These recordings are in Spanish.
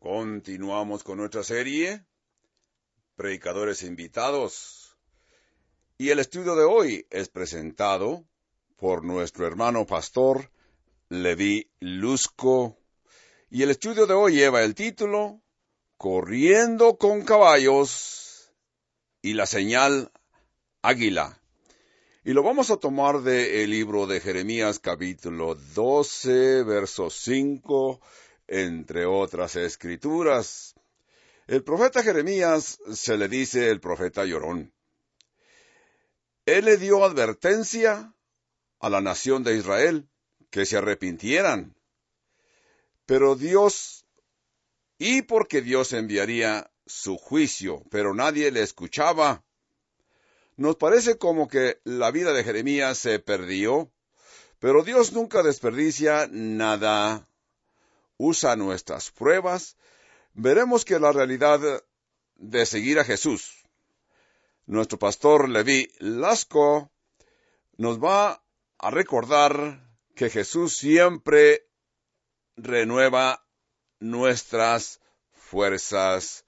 Continuamos con nuestra serie, Predicadores Invitados. Y el estudio de hoy es presentado por nuestro hermano pastor Levi Lusco. Y el estudio de hoy lleva el título, Corriendo con caballos y la señal águila. Y lo vamos a tomar del libro de Jeremías capítulo 12, verso 5, entre otras escrituras. El profeta Jeremías se le dice el profeta llorón. Él le dio advertencia a la nación de Israel que se arrepintieran. Pero porque Dios enviaría su juicio, pero nadie le escuchaba. Nos parece como que la vida de Jeremías se perdió, pero Dios nunca desperdicia nada. Usa nuestras pruebas. Veremos que la realidad de seguir a Jesús, nuestro pastor Levi Lusco, nos va a recordar que Jesús siempre renueva nuestras fuerzas.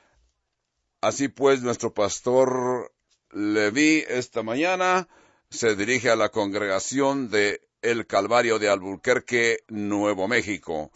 Así pues, nuestro pastor Levi esta mañana se dirige a la congregación de El Calvario de Albuquerque, Nuevo México.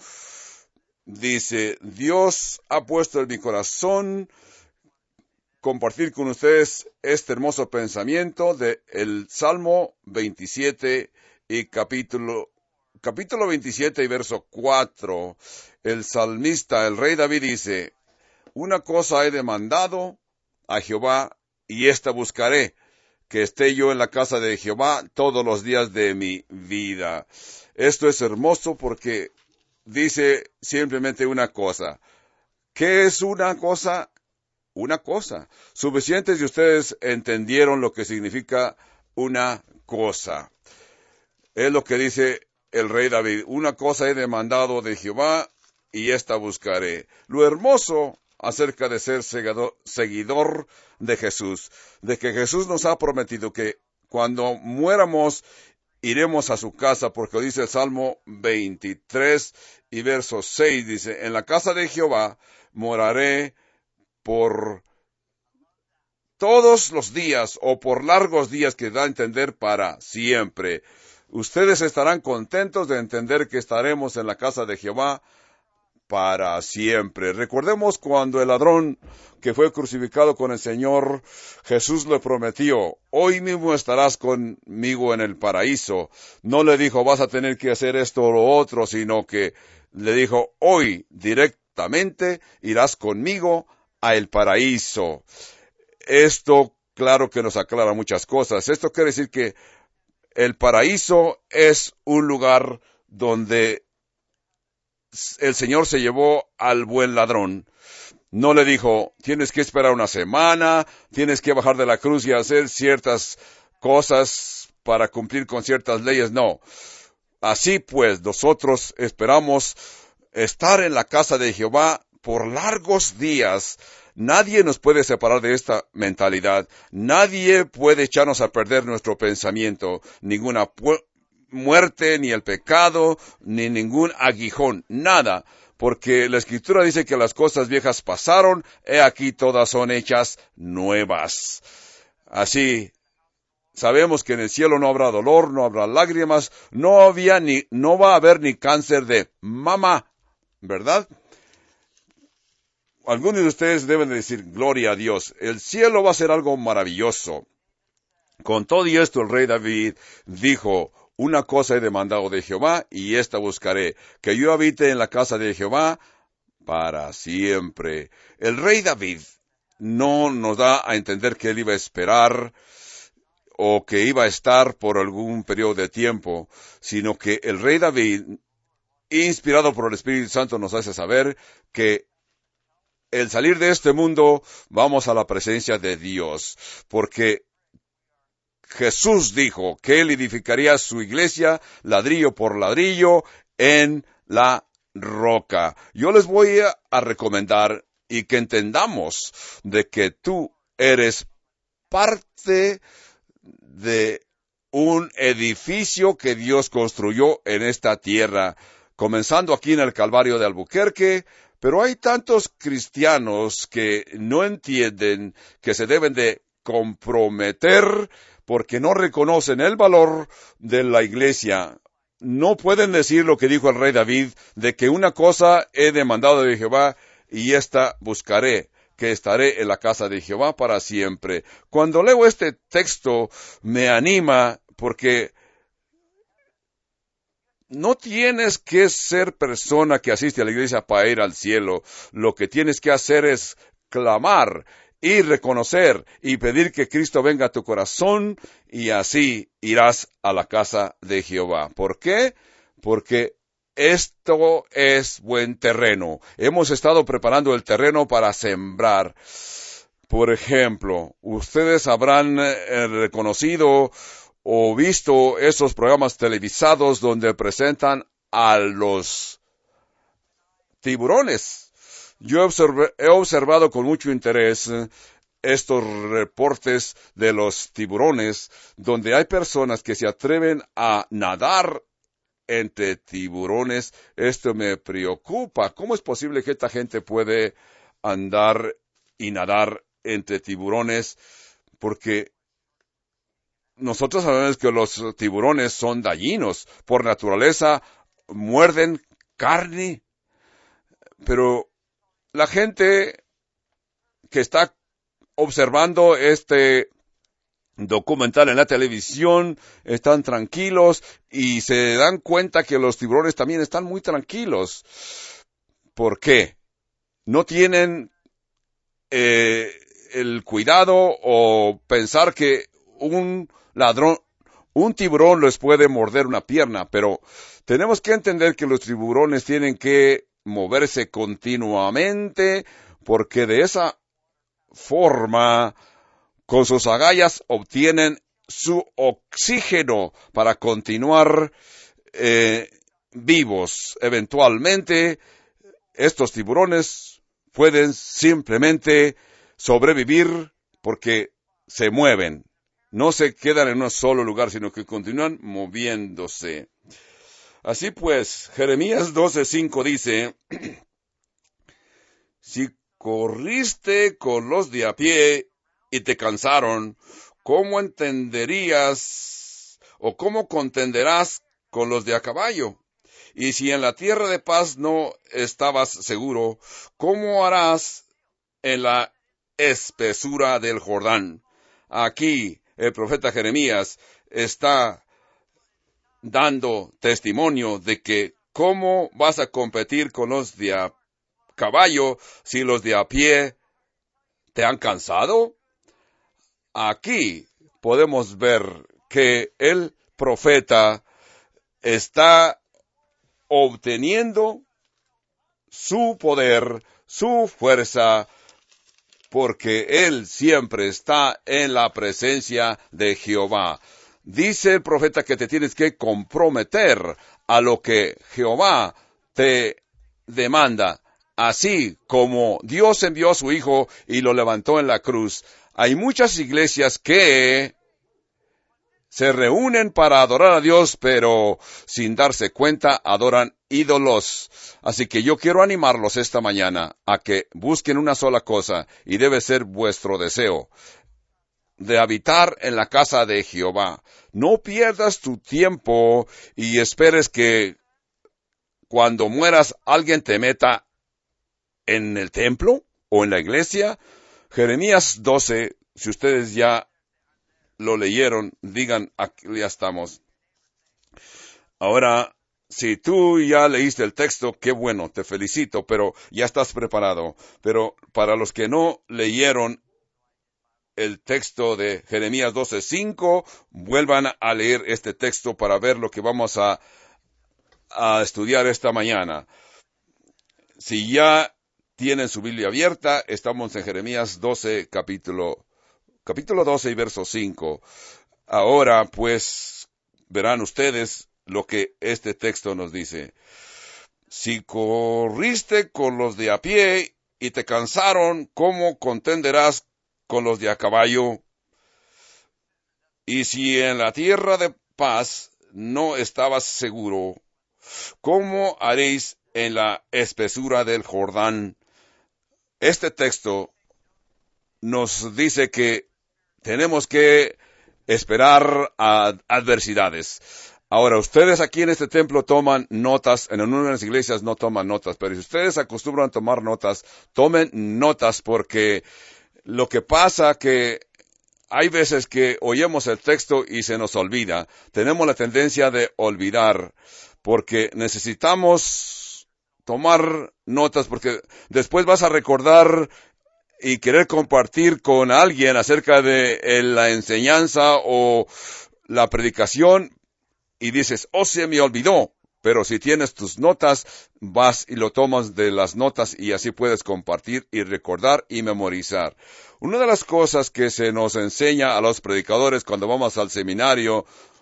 Dice, Dios ha puesto en mi corazón compartir con ustedes este hermoso pensamiento de el Salmo 27 y capítulo 27 y verso 4. El salmista, el rey David dice, una cosa he demandado a Jehová y esta buscaré, que esté yo en la casa de Jehová todos los días de mi vida. Esto es hermoso porque dice simplemente una cosa. ¿Qué es una cosa? Una cosa. Suficientes de ustedes entendieron lo que significa una cosa. Es lo que dice el rey David. Una cosa he demandado de Jehová y esta buscaré. Lo hermoso acerca de ser seguidor de Jesús, de que Jesús nos ha prometido que cuando muéramos iremos a su casa, porque dice el Salmo 23 y verso 6, dice, en la casa de Jehová moraré por todos los días o por largos días, que da a entender para siempre. Ustedes estarán contentos de entender que estaremos en la casa de Jehová para siempre. Recordemos cuando el ladrón que fue crucificado con el Señor, Jesús le prometió, hoy mismo estarás conmigo en el paraíso. No le dijo, vas a tener que hacer esto o lo otro, sino que le dijo, hoy directamente irás conmigo a el paraíso. Esto, claro que nos aclara muchas cosas. Esto quiere decir que el paraíso es un lugar donde el Señor se llevó al buen ladrón. No le dijo, tienes que esperar una semana, tienes que bajar de la cruz y hacer ciertas cosas para cumplir con ciertas leyes. No. Así pues, nosotros esperamos estar en la casa de Jehová por largos días. Nadie nos puede separar de esta mentalidad. Nadie puede echarnos a perder nuestro pensamiento. Ninguna muerte, ni el pecado, ni ningún aguijón. Nada. Porque la Escritura dice que las cosas viejas pasaron, he aquí todas son hechas nuevas. Así, sabemos que en el cielo no habrá dolor, no habrá lágrimas, no va a haber ni cáncer de mama, ¿verdad? Algunos de ustedes deben decir, gloria a Dios, el cielo va a ser algo maravilloso. Con todo y esto el rey David dijo, una cosa he demandado de Jehová y esta buscaré, que yo habite en la casa de Jehová para siempre. El rey David no nos da a entender que él iba a esperar o que iba a estar por algún periodo de tiempo, sino que el rey David, inspirado por el Espíritu Santo, nos hace saber que el salir de este mundo vamos a la presencia de Dios, porque Jesús dijo que él edificaría su iglesia ladrillo por ladrillo en la roca. Yo les voy a recomendar y que entendamos de que tú eres parte de un edificio que Dios construyó en esta tierra, comenzando aquí en el Calvario de Albuquerque, pero hay tantos cristianos que no entienden que se deben de comprometer porque no reconocen el valor de la iglesia. No pueden decir lo que dijo el rey David, de que una cosa he demandado de Jehová y esta buscaré, que estaré en la casa de Jehová para siempre. Cuando leo este texto me anima porque no tienes que ser persona que asiste a la iglesia para ir al cielo. Lo que tienes que hacer es clamar y reconocer y pedir que Cristo venga a tu corazón y así irás a la casa de Jehová. ¿Por qué? Porque esto es buen terreno. Hemos estado preparando el terreno para sembrar. Por ejemplo, ustedes habrán reconocido o visto esos programas televisados donde presentan a los tiburones. Yo he observado con mucho interés estos reportes de los tiburones, donde hay personas que se atreven a nadar entre tiburones. Esto me preocupa. ¿Cómo es posible que esta gente puede andar y nadar entre tiburones? Porque nosotros sabemos que los tiburones son dañinos. Por naturaleza, muerden carne. Pero la gente que está observando este documental en la televisión están tranquilos y se dan cuenta que los tiburones también están muy tranquilos. ¿Por qué? No tienen el cuidado o pensar que un tiburón les puede morder una pierna, pero tenemos que entender que los tiburones tienen que moverse continuamente, porque de esa forma, con sus agallas obtienen su oxígeno para continuar vivos. Eventualmente, estos tiburones pueden simplemente sobrevivir porque se mueven. No se quedan en un solo lugar, sino que continúan moviéndose. Así pues, Jeremías 12:5 dice, si corriste con los de a pie y te cansaron, ¿cómo entenderías o cómo contenderás con los de a caballo? Y si en la tierra de paz no estabas seguro, ¿cómo harás en la espesura del Jordán? Aquí el profeta Jeremías está dando testimonio de que cómo vas a competir con los de a caballo si los de a pie te han cansado. Aquí podemos ver que el profeta está obteniendo su poder, su fuerza, porque él siempre está en la presencia de Jehová. Dice el profeta que te tienes que comprometer a lo que Jehová te demanda. Así como Dios envió a su Hijo y lo levantó en la cruz. Hay muchas iglesias que se reúnen para adorar a Dios, pero sin darse cuenta adoran ídolos. Así que yo quiero animarlos esta mañana a que busquen una sola cosa, y debe ser vuestro deseo, de habitar en la casa de Jehová. No pierdas tu tiempo y esperes que cuando mueras alguien te meta en el templo o en la iglesia. Jeremías 12, si ustedes ya lo leyeron, digan, aquí ya estamos. Ahora, si tú ya leíste el texto, qué bueno, te felicito, pero ya estás preparado. Pero para los que no leyeron el texto de Jeremías 12:5, vuelvan a leer este texto para ver lo que vamos a estudiar esta mañana. Si ya tienen su Biblia abierta, estamos en Jeremías 12, capítulo 12 y verso 5. Ahora, pues, verán ustedes lo que este texto nos dice. Si corriste con los de a pie y te cansaron, ¿cómo contenderás con los de a caballo? Y si en la tierra de paz no estabas seguro, ¿Cómo haréis en la espesura del Jordán? Este texto nos dice que tenemos que esperar a adversidades. Ahora, ustedes aquí en este templo toman notas, en algunas iglesias no toman notas, pero si ustedes acostumbran a tomar notas, tomen notas porque lo que pasa que hay veces que oímos el texto y se nos olvida. Tenemos la tendencia de olvidar porque necesitamos tomar notas porque después vas a recordar y querer compartir con alguien acerca de la enseñanza o la predicación y dices, oh, se me olvidó. Pero si tienes tus notas, vas y lo tomas de las notas y así puedes compartir y recordar y memorizar. Una de las cosas que se nos enseña a los predicadores cuando vamos al seminario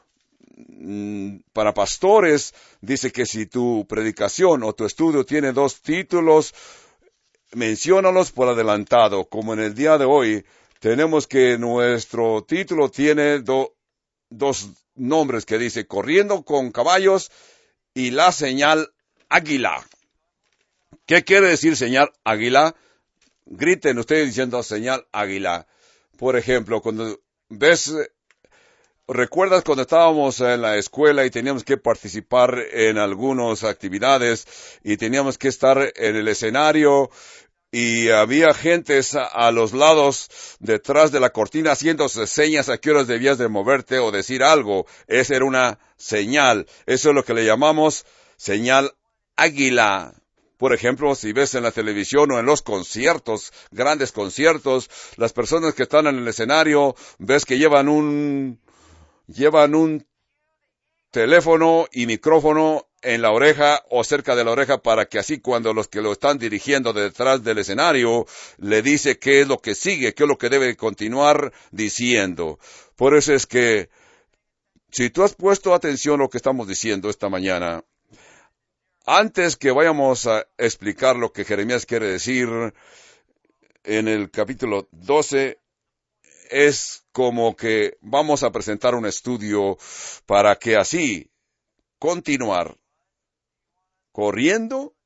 para pastores, dice que si tu predicación o tu estudio tiene 2 títulos, menciónalos por adelantado, como en el día de hoy, tenemos que nuestro título tiene 2 nombres que dice Corriendo con caballos y la señal águila. ¿Qué quiere decir señal águila? Griten ustedes diciendo señal águila. Por ejemplo, cuando ¿recuerdas cuando estábamos en la escuela y teníamos que participar en algunas actividades y teníamos que estar en el escenario y había gentes a los lados detrás de la cortina haciéndose señas a qué horas debías de moverte o decir algo? Esa era una señal. Eso es lo que le llamamos señal águila. Por ejemplo, si ves en la televisión o en los conciertos, grandes conciertos, las personas que están en el escenario, ves que llevan un teléfono y micrófono en la oreja o cerca de la oreja para que así cuando los que lo están dirigiendo detrás del escenario le dice qué es lo que sigue, qué es lo que debe continuar diciendo. Por eso es que si tú has puesto atención a lo que estamos diciendo esta mañana, antes que vayamos a explicar lo que Jeremías quiere decir en el capítulo 12, es como que vamos a presentar un estudio para que así continuar corriendo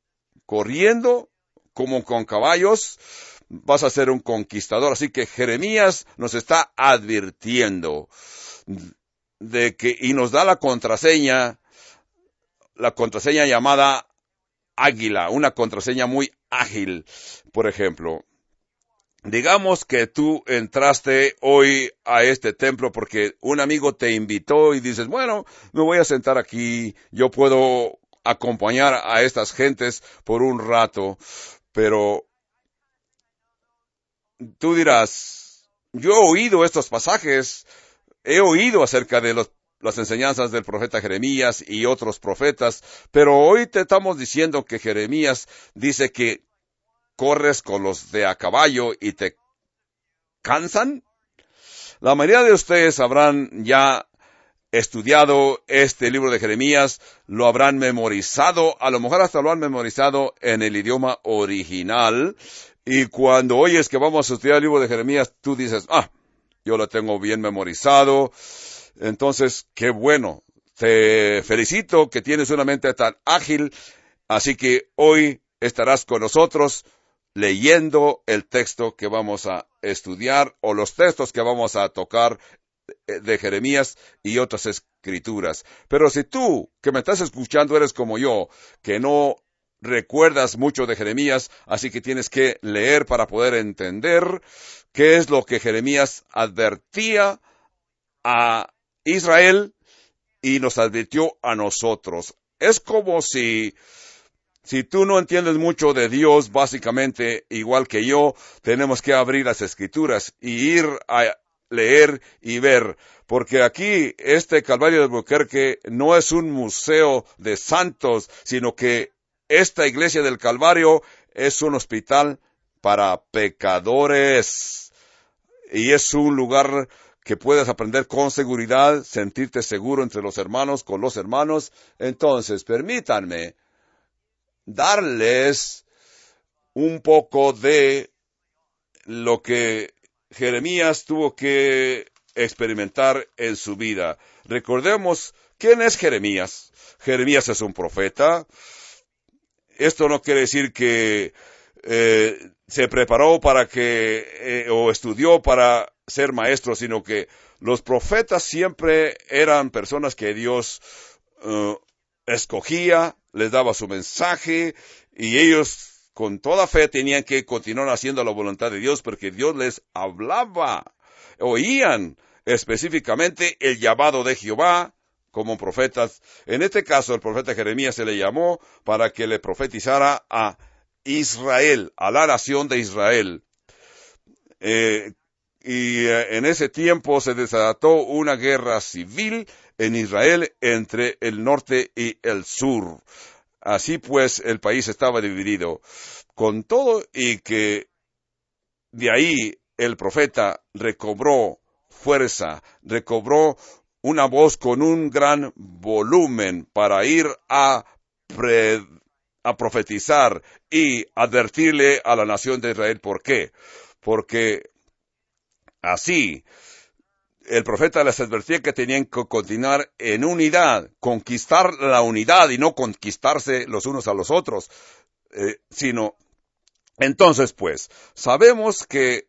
como con caballos, vas a ser un conquistador. Así que Jeremías nos está advirtiendo de que, y nos da la contraseña llamada águila, una contraseña muy ágil. Por ejemplo, digamos que tú entraste hoy a este templo porque un amigo te invitó y dices, bueno, me voy a sentar aquí, yo puedo acompañar a estas gentes por un rato, pero tú dirás, yo he oído estos pasajes, he oído acerca de las enseñanzas del profeta Jeremías y otros profetas, pero hoy te estamos diciendo que Jeremías dice que corres con los de a caballo y te cansan. La mayoría de ustedes habrán ya estudiado este libro de Jeremías, lo habrán memorizado, a lo mejor hasta lo han memorizado en el idioma original, y cuando oyes que vamos a estudiar el libro de Jeremías, tú dices, yo lo tengo bien memorizado. Entonces, qué bueno, te felicito que tienes una mente tan ágil, así que hoy estarás con nosotros leyendo el texto que vamos a estudiar o los textos que vamos a tocar de Jeremías y otras escrituras. Pero si tú, que me estás escuchando, eres como yo, que no recuerdas mucho de Jeremías, así que tienes que leer para poder entender qué es lo que Jeremías advertía a Israel y nos advirtió a nosotros. Es como si tú no entiendes mucho de Dios, básicamente, igual que yo, tenemos que abrir las Escrituras y ir a leer y ver, porque aquí este Calvario de Albuquerque no es un museo de santos, sino que esta iglesia del Calvario es un hospital para pecadores y es un lugar que puedes aprender con seguridad, sentirte seguro entre los hermanos, con los hermanos. Entonces, permítanme darles un poco de lo que Jeremías tuvo que experimentar en su vida. Recordemos ¿Quién es Jeremías? Jeremías es un profeta. Esto no quiere decir que se preparó para que, o estudió para ser maestro, sino que los profetas siempre eran personas que Dios escogía, les daba su mensaje, y ellos con toda fe tenían que continuar haciendo la voluntad de Dios, porque Dios les hablaba, oían específicamente el llamado de Jehová como profetas. En este caso, el profeta Jeremías se le llamó para que le profetizara a Israel, a la nación de Israel. En ese tiempo se desató una guerra civil en Israel entre el norte y el sur. Así pues, el país estaba dividido. Con todo y que de ahí el profeta recobró fuerza, recobró una voz con un gran volumen para ir a profetizar y advertirle a la nación de Israel. ¿Por qué? Porque así el profeta les advertía que tenían que continuar en unidad, conquistar la unidad y no conquistarse los unos a los otros, sino... Entonces, pues, sabemos que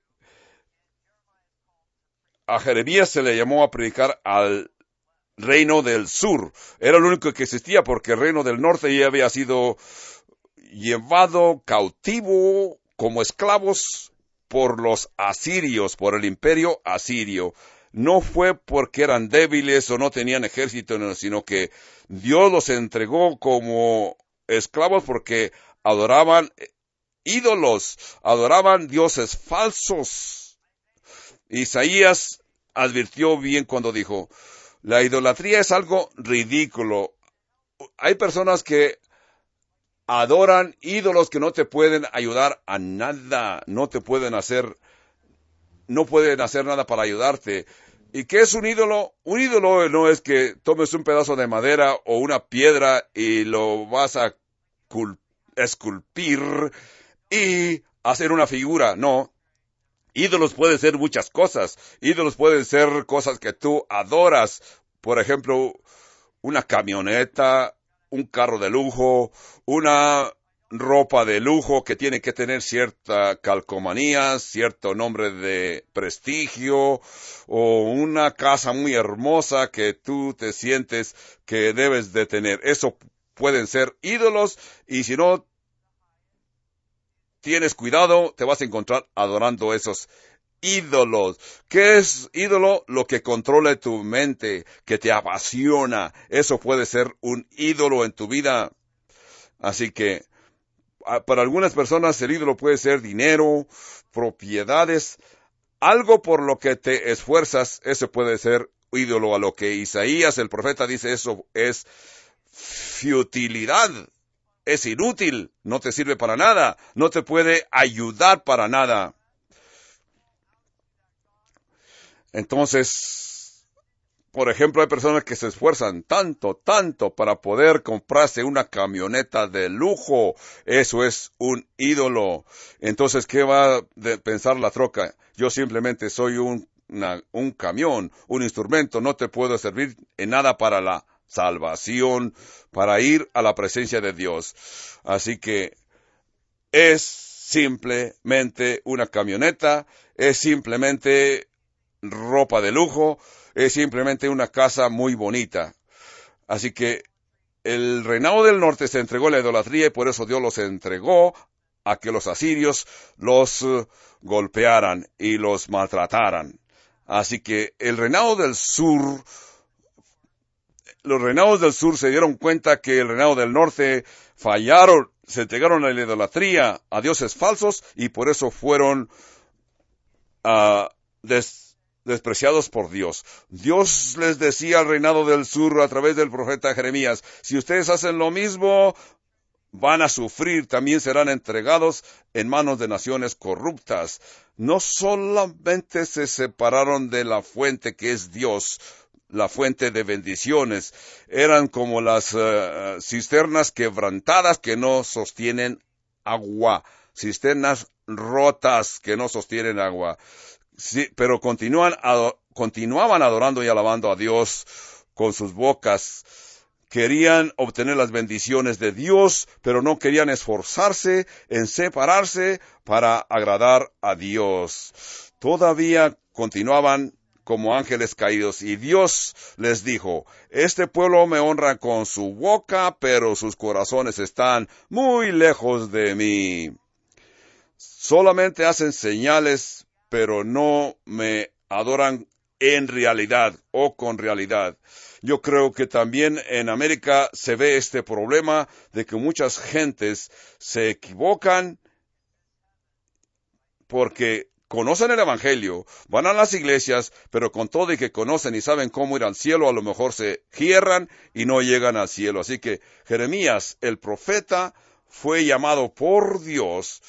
a Jeremías se le llamó a predicar al reino del sur. Era lo único que existía porque el reino del norte ya había sido llevado cautivo como esclavos por los asirios, por el imperio asirio. No fue porque eran débiles o no tenían ejército, sino que Dios los entregó como esclavos porque adoraban ídolos, adoraban dioses falsos. Isaías advirtió bien cuando dijo, la idolatría es algo ridículo. Hay personas que adoran ídolos que no te pueden ayudar a nada, no pueden hacer nada para ayudarte. ¿Y qué es un ídolo? Un ídolo no es que tomes un pedazo de madera o una piedra y lo vas a esculpir y hacer una figura. No. Ídolos pueden ser muchas cosas. Ídolos pueden ser cosas que tú adoras. Por ejemplo, una camioneta, un carro de lujo, una ropa de lujo que tiene que tener cierta calcomanía, cierto nombre de prestigio, o una casa muy hermosa que tú te sientes que debes de tener. Eso pueden ser ídolos, y si no tienes cuidado, te vas a encontrar adorando esos ídolos. ¿Qué es ídolo? Lo que controla tu mente, que te apasiona. Eso puede ser un ídolo en tu vida. Así que, para algunas personas el ídolo puede ser dinero, propiedades, algo por lo que te esfuerzas. Eso puede ser ídolo. A lo que Isaías, el profeta, dice, eso es futilidad. Es inútil, no te sirve para nada, no te puede ayudar para nada. Entonces, por ejemplo, hay personas que se esfuerzan tanto para poder comprarse una camioneta de lujo. Eso es un ídolo. Entonces, ¿qué va a pensar la troca? Yo simplemente soy un camión, un instrumento, no te puedo servir en nada para la salvación, para ir a la presencia de Dios. Así que es simplemente una camioneta, es simplemente ropa de lujo, es simplemente una casa muy bonita. Así que el reinado del norte se entregó a la idolatría, y por eso Dios los entregó a que los asirios los golpearan y los maltrataran. Así que el reinado del sur, los reinados del sur se dieron cuenta que el reinado del norte fallaron, se entregaron a la idolatría, a dioses falsos, y por eso fueron despreciados por Dios. Dios les decía al reinado del sur a través del profeta Jeremías, si ustedes hacen lo mismo, van a sufrir, también serán entregados en manos de naciones corruptas. No solamente se separaron de la fuente que es Dios, la fuente de bendiciones, eran como las cisternas quebrantadas que no sostienen agua, cisternas rotas que no sostienen agua. Sí, pero continuaban adorando y alabando a Dios con sus bocas. Querían obtener las bendiciones de Dios, pero no querían esforzarse en separarse para agradar a Dios. Todavía continuaban como ángeles caídos, y Dios les dijo: este pueblo me honra con su boca, pero sus corazones están muy lejos de mí. Solamente hacen señales, pero no me adoran en realidad o con realidad. Yo creo que también en América se ve este problema de que muchas gentes se equivocan porque conocen el Evangelio, van a las iglesias, pero con todo y que conocen y saben cómo ir al cielo, a lo mejor se cierran y no llegan al cielo. Así que Jeremías, el profeta, fue llamado por Dios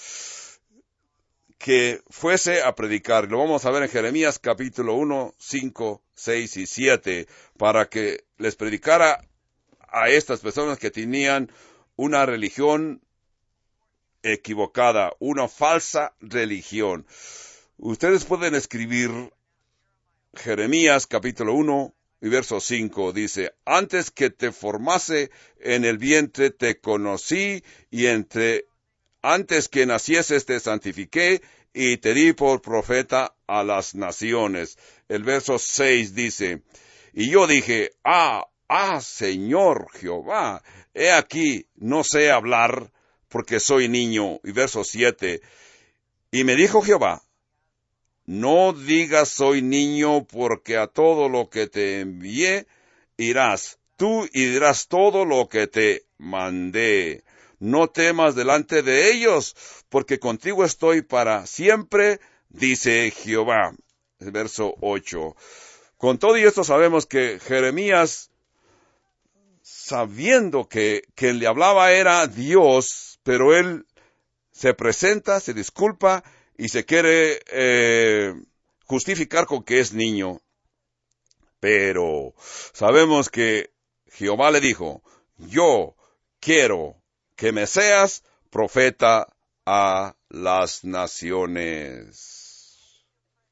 que fuese a predicar. Lo vamos a ver en Jeremías capítulo 1, 5, 6 y 7, para que les predicara a estas personas que tenían una religión equivocada, una falsa religión. Ustedes pueden escribir Jeremías capítulo 1 y verso 5, dice: antes que te formase en el vientre te conocí, y antes que nacieses te santifiqué, y te di por profeta a las naciones. El verso 6 dice: y yo dije: Señor Jehová, he aquí, no sé hablar, porque soy niño. Y verso 7, y me dijo Jehová: no digas soy niño, porque a todo lo que te envié irás tú y dirás todo lo que te mandé. No temas delante de ellos, porque contigo estoy para siempre, dice Jehová. Verso 8. Con todo y esto sabemos que Jeremías, sabiendo que quien le hablaba era Dios, pero él se presenta, se disculpa y se quiere justificar con que es niño. Pero sabemos que Jehová le dijo: yo quiero que me seas profeta a las naciones.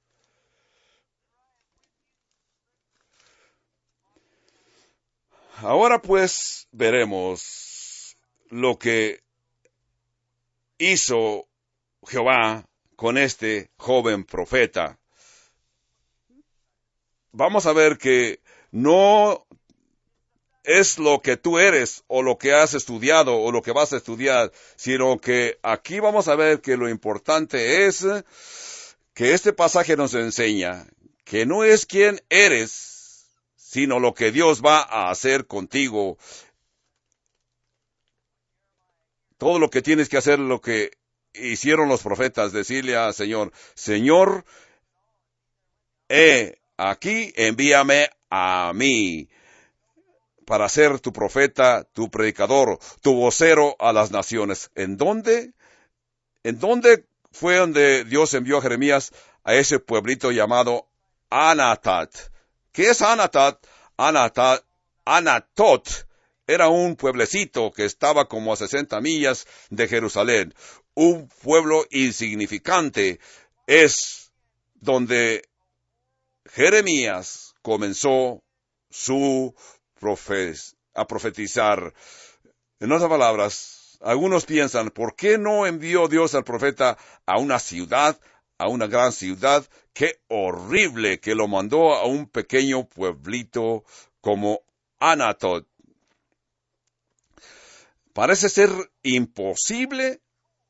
Ahora pues veremos lo que hizo Jehová con este joven profeta. Vamos a ver que no es lo que tú eres o lo que has estudiado o lo que vas a estudiar, sino que aquí vamos a ver que lo importante es que este pasaje nos enseña que no es quién eres, sino lo que Dios va a hacer contigo. Todo lo que tienes que hacer, lo que hicieron los profetas, decirle al Señor: Señor, aquí, envíame a mí para ser tu profeta, tu predicador, tu vocero a las naciones. ¿En dónde? ¿En dónde fue donde Dios envió a Jeremías? A ese pueblito llamado Anatot. ¿Qué es Anatot? Anatot era un pueblecito que estaba como a 60 millas de Jerusalén. Un pueblo insignificante. Es donde Jeremías comenzó a profetizar. En otras palabras, algunos piensan: ¿por qué no envió Dios al profeta a una ciudad, a una gran ciudad? ¡Qué horrible que lo mandó a un pequeño pueblito como Anatot! Parece ser imposible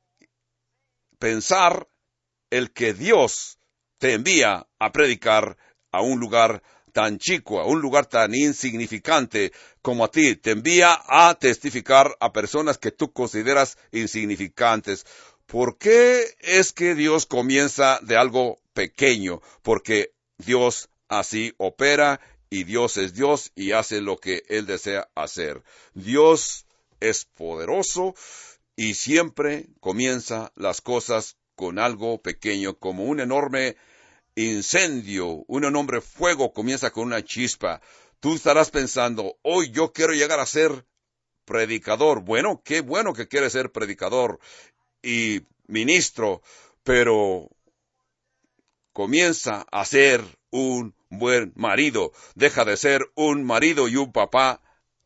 pensar el que Dios te envía a predicar a un lugar tan chico, a un lugar tan insignificante como a ti. Te envía a testificar a personas que tú consideras insignificantes. ¿Por qué es que Dios comienza de algo pequeño? Porque Dios así opera, y Dios es Dios y hace lo que Él desea hacer. Dios es poderoso y siempre comienza las cosas con algo pequeño, como un enorme incendio, un enorme fuego comienza con una chispa. Tú estarás pensando: hoy yo quiero llegar a ser predicador. Bueno, qué bueno que quieres ser predicador y ministro, pero comienza a ser un buen marido. Deja de ser un marido y un papá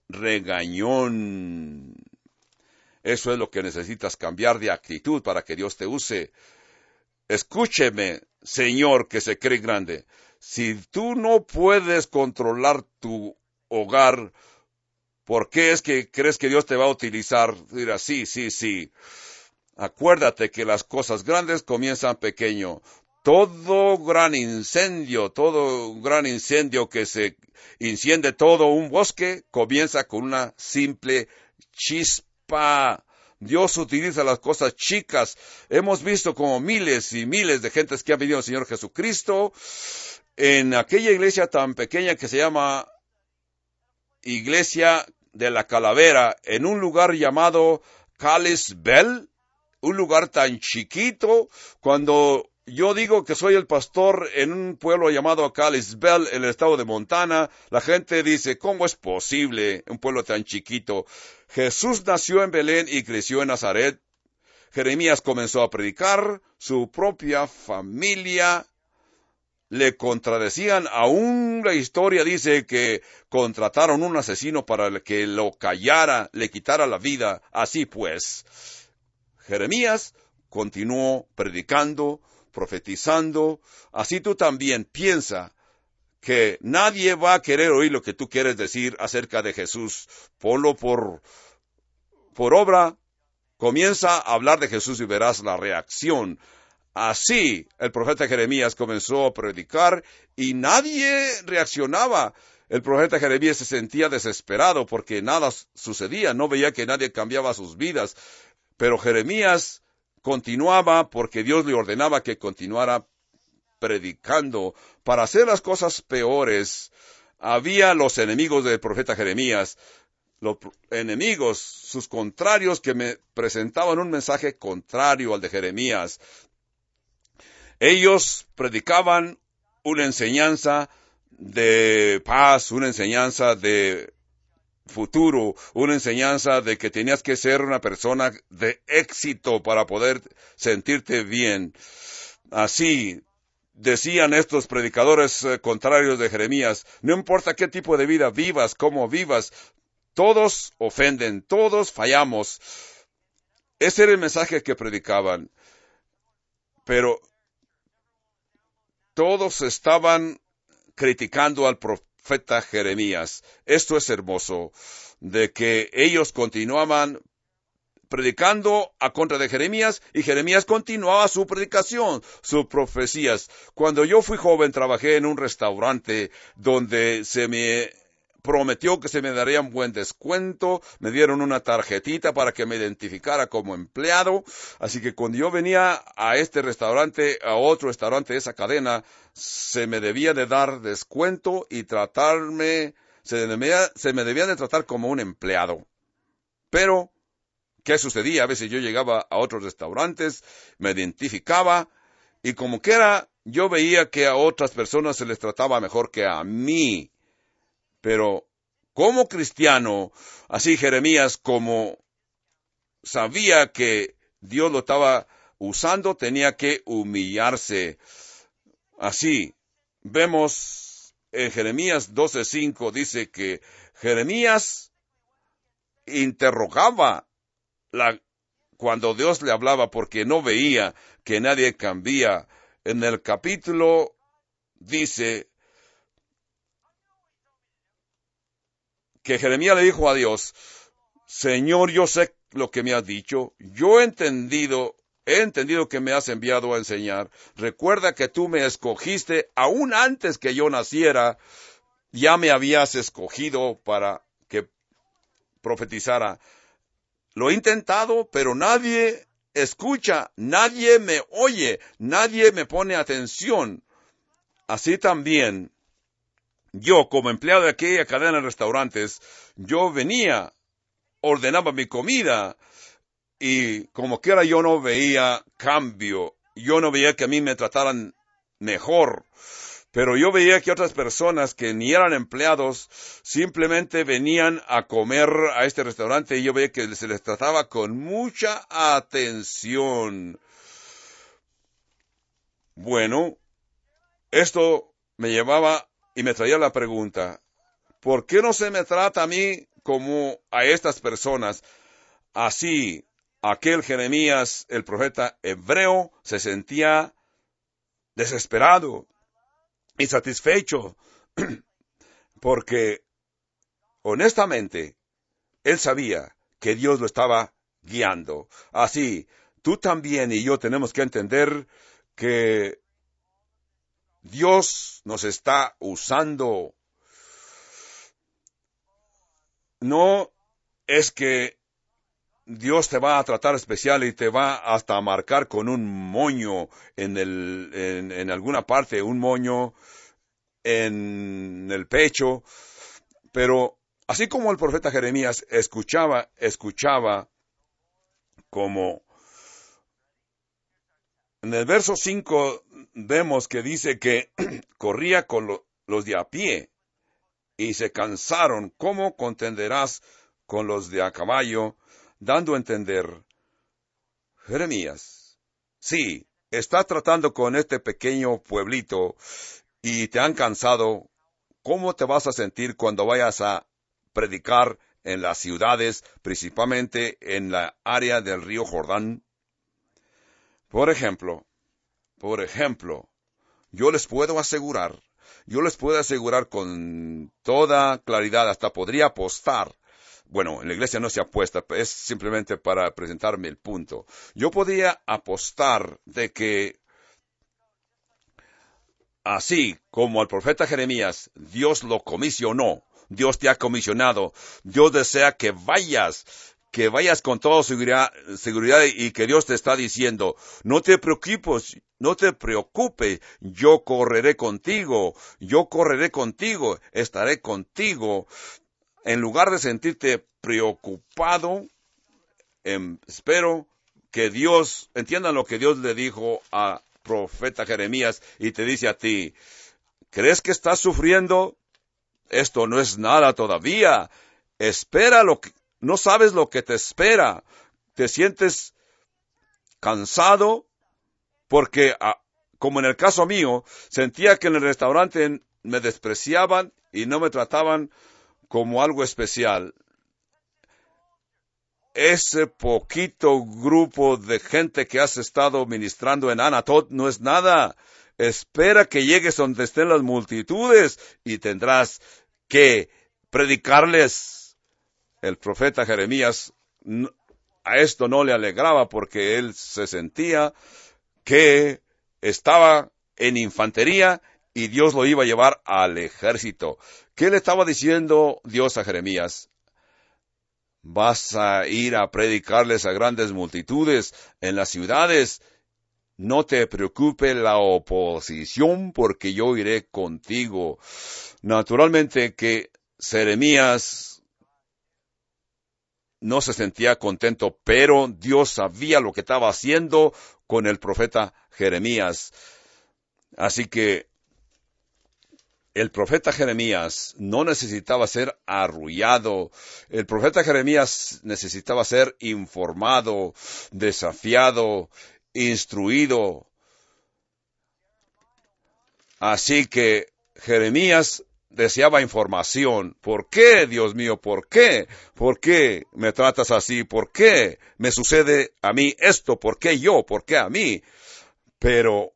regañón. Eso es lo que necesitas cambiar de actitud para que Dios te use. Escúcheme, Señor, que se cree grande. Si tú no puedes controlar tu hogar, ¿por qué es que crees que Dios te va a utilizar? Mira, sí. Acuérdate que las cosas grandes comienzan pequeño. Todo gran incendio que se enciende todo un bosque, comienza con una simple chispa. Dios utiliza las cosas chicas. Hemos visto como miles y miles de gentes que han venido al Señor Jesucristo en aquella iglesia tan pequeña que se llama Iglesia de la Calavera, en un lugar llamado Kalispell, un lugar tan chiquito. Cuando yo digo que soy el pastor en un pueblo llamado Kalispell, en el estado de Montana, la gente dice, ¿cómo es posible un pueblo tan chiquito? Jesús nació en Belén y creció en Nazaret. Jeremías comenzó a predicar, su propia familia le contradecían. Aún la historia dice que contrataron un asesino para que lo callara, le quitara la vida. Así pues, Jeremías continuó predicando, profetizando. Así tú también piensa que nadie va a querer oír lo que tú quieres decir acerca de Jesús. Ponlo por obra. Comienza a hablar de Jesús y verás la reacción. Así el profeta Jeremías comenzó a predicar y nadie reaccionaba. El profeta Jeremías se sentía desesperado porque nada sucedía, no veía que nadie cambiaba sus vidas. Pero Jeremías continuaba porque Dios le ordenaba que continuara predicando. Para hacer las cosas peores, había los enemigos del profeta Jeremías, los enemigos, sus contrarios, que me presentaban un mensaje contrario al de Jeremías. Ellos predicaban una enseñanza de paz, una enseñanza de futuro, una enseñanza de que tenías que ser una persona de éxito para poder sentirte bien. Así decían estos predicadores contrarios de Jeremías, no importa qué tipo de vida vivas, cómo vivas, todos ofenden, todos fallamos. Ese era el mensaje que predicaban. Pero todos estaban criticando al profeta Jeremías. Esto es hermoso, de que ellos continuaban predicando a contra de Jeremías y Jeremías continuaba su predicación, sus profecías. Cuando yo fui joven trabajé en un restaurante donde se me prometió que se me daría un buen descuento, me dieron una tarjetita para que me identificara como empleado, así que cuando yo venía a este restaurante, a otro restaurante de esa cadena, se me debía de dar descuento y se me debía de tratar como un empleado. Pero ¿qué sucedía? A veces yo llegaba a otros restaurantes, me identificaba, y como quiera, yo veía que a otras personas se les trataba mejor que a mí. Pero como cristiano, así Jeremías, como sabía que Dios lo estaba usando, tenía que humillarse. Así, vemos en Jeremías 12:5, dice que Jeremías interrogaba cuando Dios le hablaba porque no veía que nadie cambia. En el capítulo dice que Jeremías le dijo a Dios, Señor, yo sé lo que me has dicho, yo he entendido que me has enviado a enseñar. Recuerda que tú me escogiste aún antes que yo naciera, ya me habías escogido para que profetizara. Lo he intentado, pero nadie escucha, nadie me oye, nadie me pone atención. Así también, yo como empleado de aquella cadena de restaurantes, yo venía, ordenaba mi comida y como quiera yo no veía cambio, yo no veía que a mí me trataran mejor. Pero yo veía que otras personas que ni eran empleados simplemente venían a comer a este restaurante y yo veía que se les trataba con mucha atención. Bueno, esto me llevaba y me traía la pregunta, ¿por qué no se me trata a mí como a estas personas? Así, aquel Jeremías, el profeta hebreo, se sentía desesperado, insatisfecho, porque honestamente él sabía que Dios lo estaba guiando. Así, tú también y yo tenemos que entender que Dios nos está usando. No es que Dios te va a tratar especial y te va hasta a marcar con un moño en alguna parte, un moño en el pecho, pero así como el profeta Jeremías escuchaba como en el verso 5 vemos que dice que corría con los de a pie y se cansaron. ¿Cómo contenderás con los de a caballo? Dando a entender, Jeremías, sí, estás tratando con este pequeño pueblito y te han cansado. ¿Cómo te vas a sentir cuando vayas a predicar en las ciudades, principalmente en la área del río Jordán? Por ejemplo, yo les puedo asegurar con toda claridad, hasta podría apostar. Bueno, en la iglesia no se apuesta, es simplemente para presentarme el punto. Yo podría apostar de que así como al profeta Jeremías, Dios lo comisionó, Dios te ha comisionado, Dios desea que vayas con toda seguridad y que Dios te está diciendo, no te preocupes, yo correré contigo, estaré contigo. En lugar de sentirte preocupado, espero que Dios, entiendan lo que Dios le dijo a profeta Jeremías y te dice a ti, ¿crees que estás sufriendo? Esto no es nada todavía. No sabes lo que te espera. Te sientes cansado porque, como en el caso mío, sentía que en el restaurante me despreciaban y no me trataban como algo especial. Ese poquito grupo de gente que has estado ministrando en Anatot no es nada. Espera que llegues donde estén las multitudes y tendrás que predicarles. El profeta Jeremías a esto no le alegraba porque él se sentía que estaba en infantería y Dios lo iba a llevar al ejército. ¿Qué le estaba diciendo Dios a Jeremías? Vas a ir a predicarles a grandes multitudes en las ciudades. No te preocupe la oposición, porque yo iré contigo. Naturalmente que Jeremías no se sentía contento, pero Dios sabía lo que estaba haciendo con el profeta Jeremías. Así que el profeta Jeremías no necesitaba ser arrullado. El profeta Jeremías necesitaba ser informado, desafiado, instruido. Así que Jeremías deseaba información. ¿Por qué, Dios mío? ¿Por qué? ¿Por qué me tratas así? ¿Por qué me sucede a mí esto? ¿Por qué yo? ¿Por qué a mí? Pero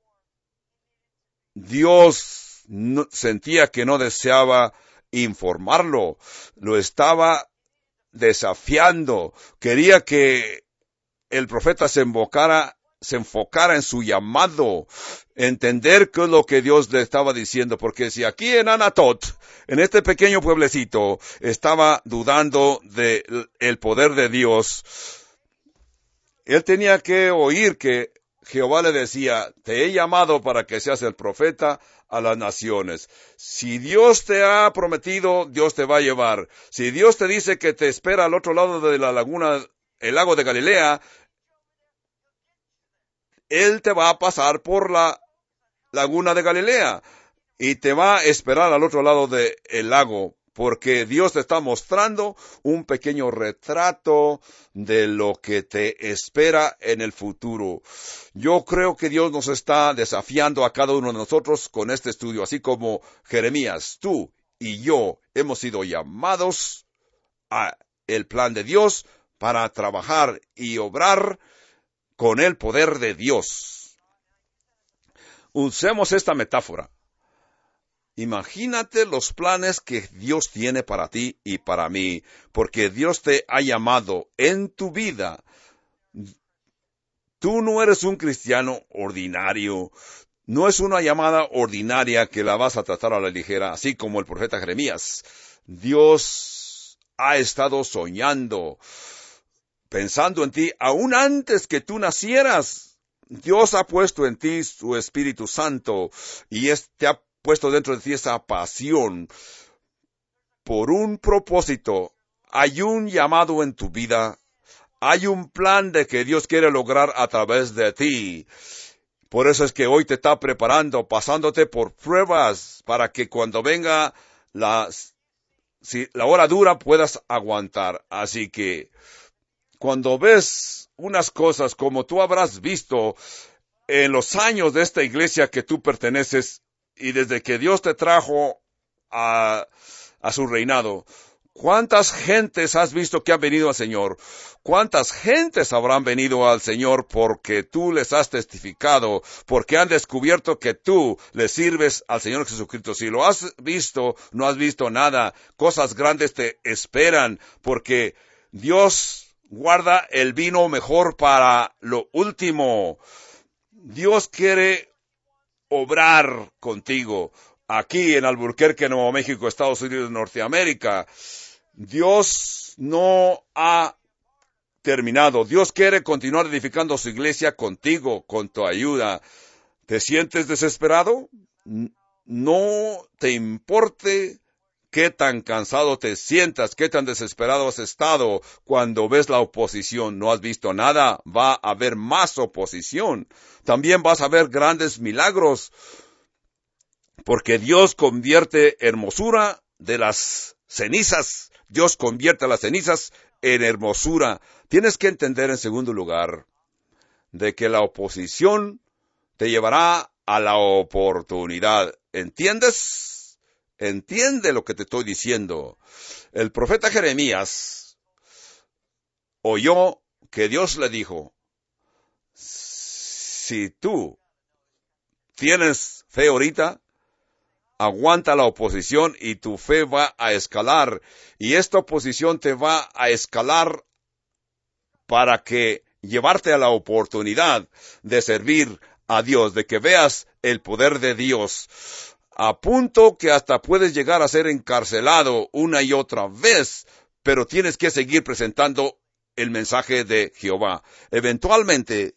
Dios sentía que no deseaba informarlo, lo estaba desafiando, quería que el profeta se enfocara en su llamado, entender qué es lo que Dios le estaba diciendo, porque si aquí en Anatot, en este pequeño pueblecito, estaba dudando del poder de Dios, él tenía que oír que Jehová le decía, te he llamado para que seas el profeta a las naciones. Si Dios te ha prometido, Dios te va a llevar. Si Dios te dice que te espera al otro lado de la laguna, el lago de Galilea, Él te va a pasar por la laguna de Galilea y te va a esperar al otro lado del lago, porque Dios te está mostrando un pequeño retrato de lo que te espera en el futuro. Yo creo que Dios nos está desafiando a cada uno de nosotros con este estudio, así como Jeremías, tú y yo hemos sido llamados a el plan de Dios para trabajar y obrar con el poder de Dios. Usemos esta metáfora. Imagínate los planes que Dios tiene para ti y para mí, porque Dios te ha llamado en tu vida. Tú no eres un cristiano ordinario, no es una llamada ordinaria que la vas a tratar a la ligera, así como el profeta Jeremías. Dios ha estado soñando, pensando en ti, aún antes que tú nacieras. Dios ha puesto en ti su Espíritu Santo y te ha puesto dentro de ti esa pasión por un propósito. Hay un llamado en tu vida. Hay un plan de que Dios quiere lograr a través de ti. Por eso es que hoy te está preparando, pasándote por pruebas, para que cuando venga la hora dura puedas aguantar. Así que cuando ves unas cosas como tú habrás visto en los años de esta iglesia que tú perteneces, y desde que Dios te trajo a su reinado, ¿cuántas gentes has visto que han venido al Señor? ¿Cuántas gentes habrán venido al Señor porque tú les has testificado, porque han descubierto que tú le sirves al Señor Jesucristo? Si lo has visto, no has visto nada. Cosas grandes te esperan, porque Dios guarda el vino mejor para lo último. Dios quiere obrar contigo. Aquí en Albuquerque, Nuevo México, Estados Unidos, Norteamérica, Dios no ha terminado. Dios quiere continuar edificando su iglesia contigo, con tu ayuda. ¿Te sientes desesperado? No te importe qué tan cansado te sientas, qué tan desesperado has estado cuando ves la oposición. No has visto nada, va a haber más oposición. También vas a ver grandes milagros, porque Dios convierte hermosura de las cenizas. Dios convierte las cenizas en hermosura. Tienes que entender, en segundo lugar, de que la oposición te llevará a la oportunidad. ¿Entiendes? Entiende lo que te estoy diciendo. El profeta Jeremías oyó que Dios le dijo, si tú tienes fe ahorita, aguanta la oposición y tu fe va a escalar. Y esta oposición te va a escalar para que llevarte a la oportunidad de servir a Dios, de que veas el poder de Dios, a punto que hasta puedes llegar a ser encarcelado una y otra vez, pero tienes que seguir presentando el mensaje de Jehová. Eventualmente,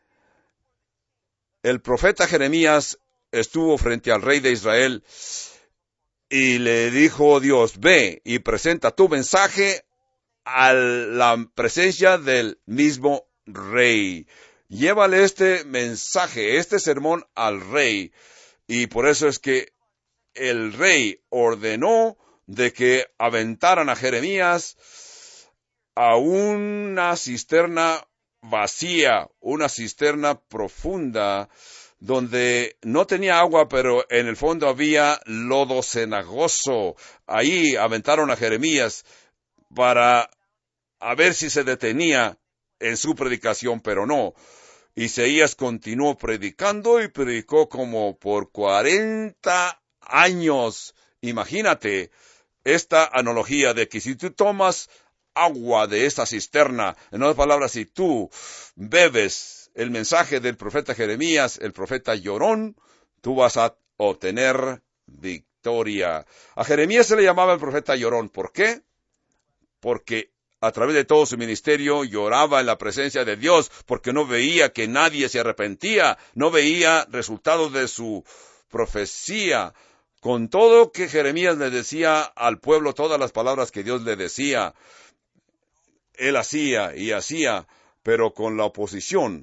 el profeta Jeremías estuvo frente al rey de Israel y le dijo Dios, ve y presenta tu mensaje a la presencia del mismo rey. Llévale este mensaje, este sermón al rey. Y por eso es que el rey ordenó de que aventaran a Jeremías a una cisterna vacía, una cisterna profunda, donde no tenía agua, pero en el fondo había lodo cenagoso. Ahí aventaron a Jeremías para a ver si se detenía en su predicación, pero no. Isaías continuó predicando y predicó como por 40 años. Imagínate esta analogía de que si tú tomas agua de esta cisterna, en otras palabras, si tú bebes el mensaje del profeta Jeremías, el profeta llorón, tú vas a obtener victoria. A Jeremías se le llamaba el profeta llorón. ¿Por qué? Porque a través de todo su ministerio lloraba en la presencia de Dios, porque no veía que nadie se arrepentía, no veía resultados de su profecía. Con todo que Jeremías le decía al pueblo todas las palabras que Dios le decía, él hacía y hacía, pero con la oposición.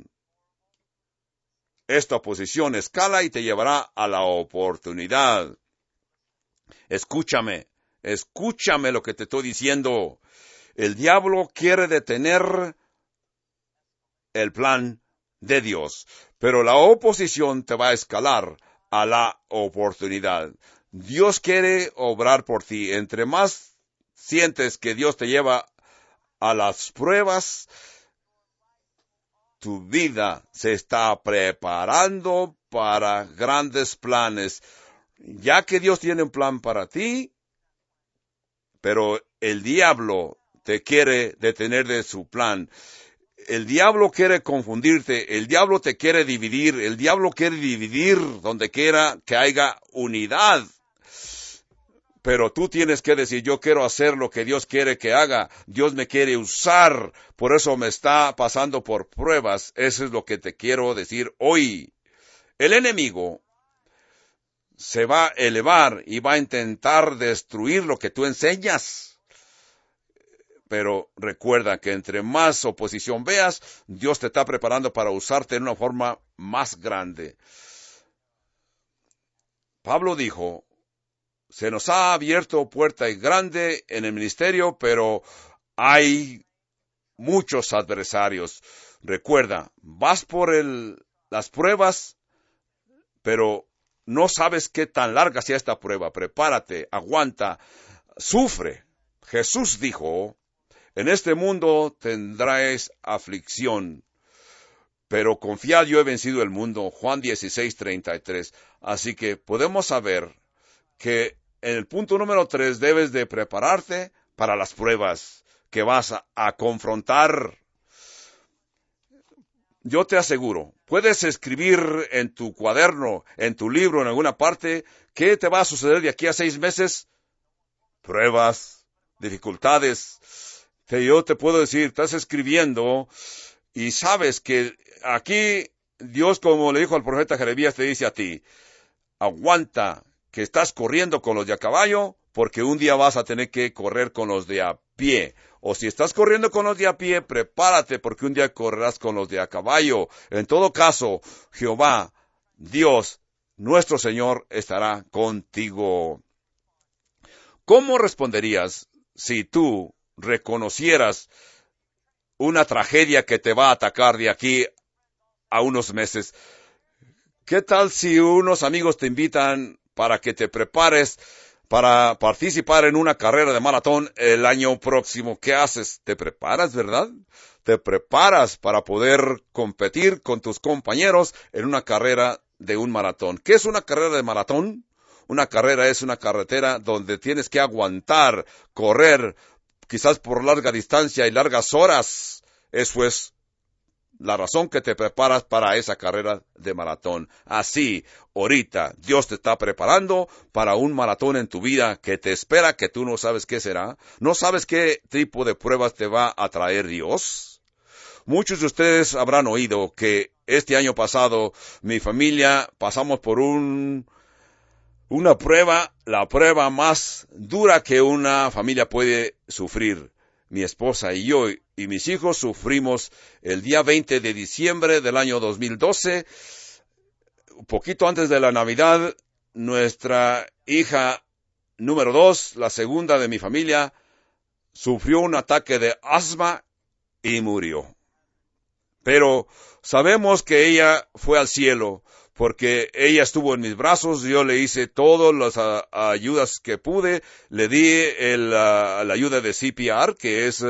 Esta oposición escala y te llevará a la oportunidad. Escúchame, Escúchame lo que te estoy diciendo. El diablo quiere detener el plan de Dios, pero la oposición te va a escalar a la oportunidad. Dios quiere obrar por ti. Entre más sientes que Dios te lleva a las pruebas, tu vida se está preparando para grandes planes. Ya que Dios tiene un plan para ti, pero el diablo te quiere detener de su plan. El diablo quiere confundirte, el diablo te quiere dividir, el diablo quiere dividir donde quiera que haya unidad. Pero tú tienes que decir, yo quiero hacer lo que Dios quiere que haga. Dios me quiere usar, por eso me está pasando por pruebas. Eso es lo que te quiero decir hoy. El enemigo se va a elevar y va a intentar destruir lo que tú enseñas. Pero recuerda que entre más oposición veas, Dios te está preparando para usarte en una forma más grande. Pablo dijo, se nos ha abierto puerta grande en el ministerio, pero hay muchos adversarios. Recuerda, vas por las pruebas, pero no sabes qué tan larga sea esta prueba. Prepárate, aguanta, sufre. Jesús dijo, en este mundo tendréis aflicción, pero confiad, yo he vencido el mundo. Juan 16:33. Así que podemos saber que en el punto número 3 debes de prepararte para las pruebas que vas a confrontar. Yo te aseguro, puedes escribir en tu cuaderno, en tu libro, en alguna parte, ¿qué te va a suceder de aquí a 6 meses? Pruebas, dificultades. Yo te puedo decir, estás escribiendo y sabes que aquí Dios, como le dijo al profeta Jeremías, te dice a ti, aguanta, que estás corriendo con los de a caballo, porque un día vas a tener que correr con los de a pie. O si estás corriendo con los de a pie, prepárate, porque un día correrás con los de a caballo. En todo caso, Jehová, Dios, nuestro Señor, estará contigo. ¿Cómo responderías si tú reconocieras una tragedia que te va a atacar de aquí a unos meses? ¿Qué tal si unos amigos te invitan para que te prepares para participar en una carrera de maratón el año próximo? ¿Qué haces? Te preparas, ¿verdad? Te preparas para poder competir con tus compañeros en una carrera de un maratón. ¿Qué es una carrera de maratón? Una carrera es una carretera donde tienes que aguantar, correr, quizás por larga distancia y largas horas. Eso es la razón que te preparas para esa carrera de maratón. Así, ahorita, Dios te está preparando para un maratón en tu vida que te espera, que tú no sabes qué será. ¿No sabes qué tipo de pruebas te va a traer Dios? Muchos de ustedes habrán oído que este año pasado mi familia pasamos por una prueba, la prueba más dura que una familia puede sufrir. Mi esposa y yo y mis hijos sufrimos el día 20 de diciembre del año 2012, un poquito antes de la Navidad. Nuestra hija número 2, la segunda de mi familia, sufrió un ataque de asma y murió. Pero sabemos que ella fue al cielo, porque ella estuvo en mis brazos. Yo le hice todas las ayudas que pude. Le di la ayuda de CPR, que es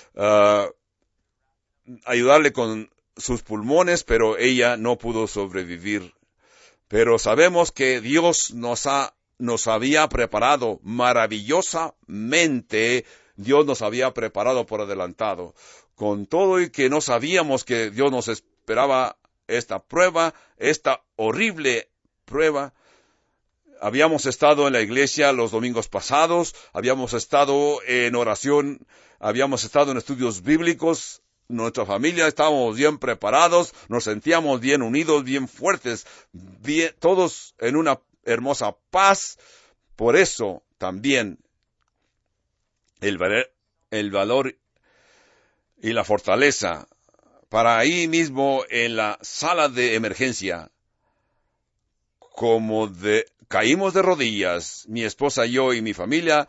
ayudarle con sus pulmones, pero ella no pudo sobrevivir. Pero sabemos que Dios nos había preparado maravillosamente. Dios nos había preparado por adelantado. Con todo y que no sabíamos que Dios nos esperaba esta prueba, esta horrible prueba. Habíamos estado en la iglesia los domingos pasados, habíamos estado en oración, habíamos estado en estudios bíblicos. Nuestra familia estábamos bien preparados, nos sentíamos bien unidos, bien fuertes, bien, todos en una hermosa paz. Por eso también el valor y la fortaleza para ahí mismo en la sala de emergencia, caímos de rodillas, mi esposa, yo y mi familia,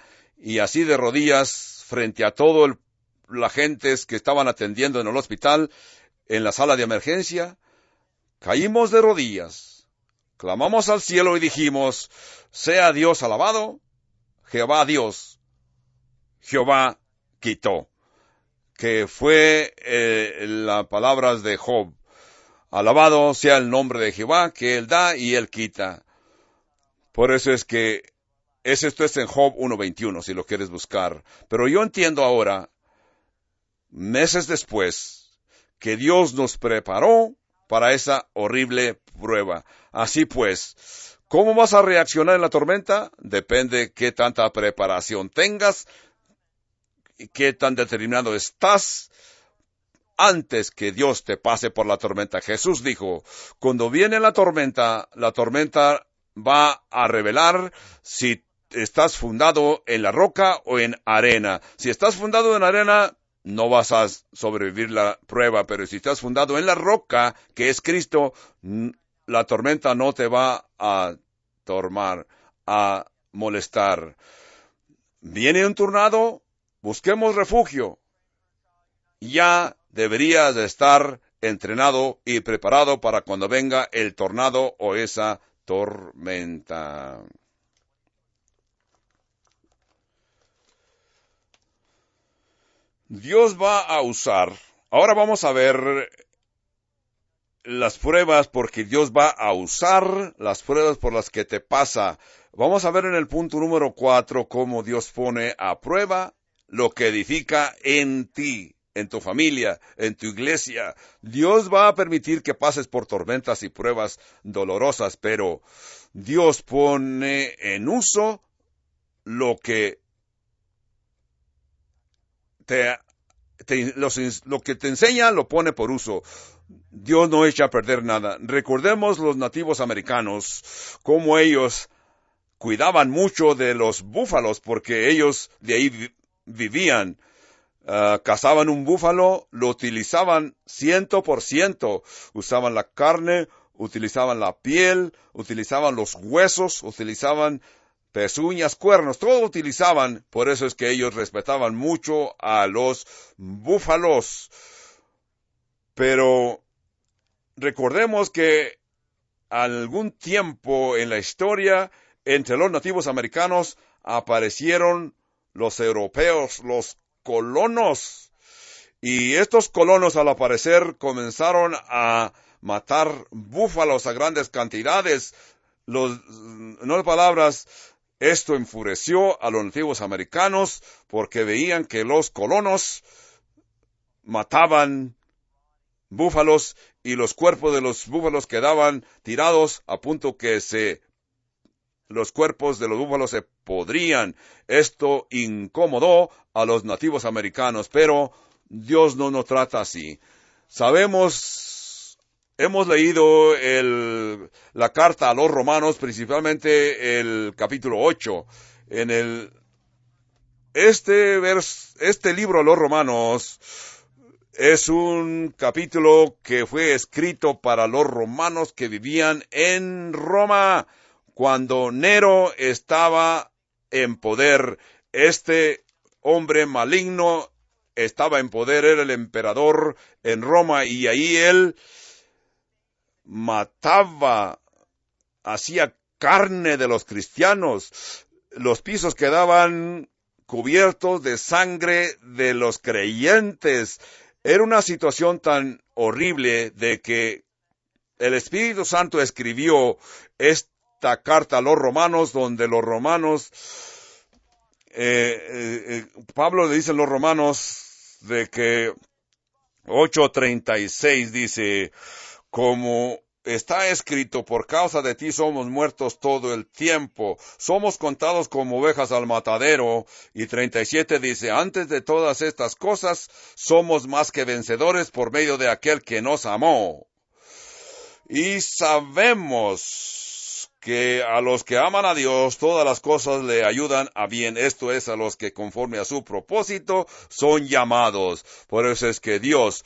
y así de rodillas frente a todo la gentes que estaban atendiendo en el hospital, en la sala de emergencia, caímos de rodillas, clamamos al cielo y dijimos, sea Dios alabado, Jehová Dios, Jehová quitó, que fue las palabras de Job. Alabado sea el nombre de Jehová, que Él da y Él quita. Por eso es que esto es en Job 1:21, si lo quieres buscar. Pero yo entiendo ahora, meses después, que Dios nos preparó para esa horrible prueba. Así pues, ¿cómo vas a reaccionar en la tormenta? Depende qué tanta preparación tengas y qué tan determinado estás antes que Dios te pase por la tormenta. Jesús dijo, cuando viene la tormenta va a revelar si estás fundado en la roca o en arena. Si estás fundado en arena, no vas a sobrevivir la prueba, pero si estás fundado en la roca, que es Cristo, la tormenta no te va a a molestar. Viene un tornado, busquemos refugio. Ya deberías de estar entrenado y preparado para cuando venga el tornado o esa tormenta. Dios va a usar. Ahora vamos a ver las pruebas porque Dios va a usar las pruebas por las que te pasa. Vamos a ver en el punto número 4 cómo Dios pone a prueba lo que edifica en ti, en tu familia, en tu iglesia. Dios va a permitir que pases por tormentas y pruebas dolorosas, pero Dios pone en uso lo que lo que te enseña lo pone por uso. Dios no echa a perder nada. Recordemos los nativos americanos, cómo ellos cuidaban mucho de los búfalos, porque ellos de ahí vivían. Cazaban un búfalo, lo utilizaban 100%. Usaban la carne, utilizaban la piel, utilizaban los huesos, utilizaban pezuñas, cuernos, todo utilizaban. Por eso es que ellos respetaban mucho a los búfalos. Pero recordemos que algún tiempo en la historia, entre los nativos americanos, aparecieron los europeos, los colonos. Y estos colonos, al aparecer, comenzaron a matar búfalos a grandes cantidades. No palabras, esto enfureció a los nativos americanos porque veían que los colonos mataban búfalos y los cuerpos de los búfalos quedaban tirados a punto que los cuerpos de los búfalos se podrían. Esto incomodó a los nativos americanos, pero Dios no nos trata así. Hemos leído la carta a los romanos, principalmente el capítulo 8. Este libro a los romanos es un capítulo que fue escrito para los romanos que vivían en Roma cuando Nero estaba en poder. Este hombre maligno estaba en poder, era el emperador en Roma, y ahí él mataba, hacía carne de los cristianos. Los pisos quedaban cubiertos de sangre de los creyentes. Era una situación tan horrible de que el Espíritu Santo escribió esta carta a los romanos, donde los romanos, Pablo le dice a los romanos de que 8:36 dice, como está escrito, por causa de ti somos muertos todo el tiempo, somos contados como ovejas al matadero. Y 37 dice, antes de todas estas cosas, somos más que vencedores por medio de aquel que nos amó. Y sabemos que a los que aman a Dios, todas las cosas le ayudan a bien. Esto es, a los que conforme a su propósito son llamados. Por eso es que Dios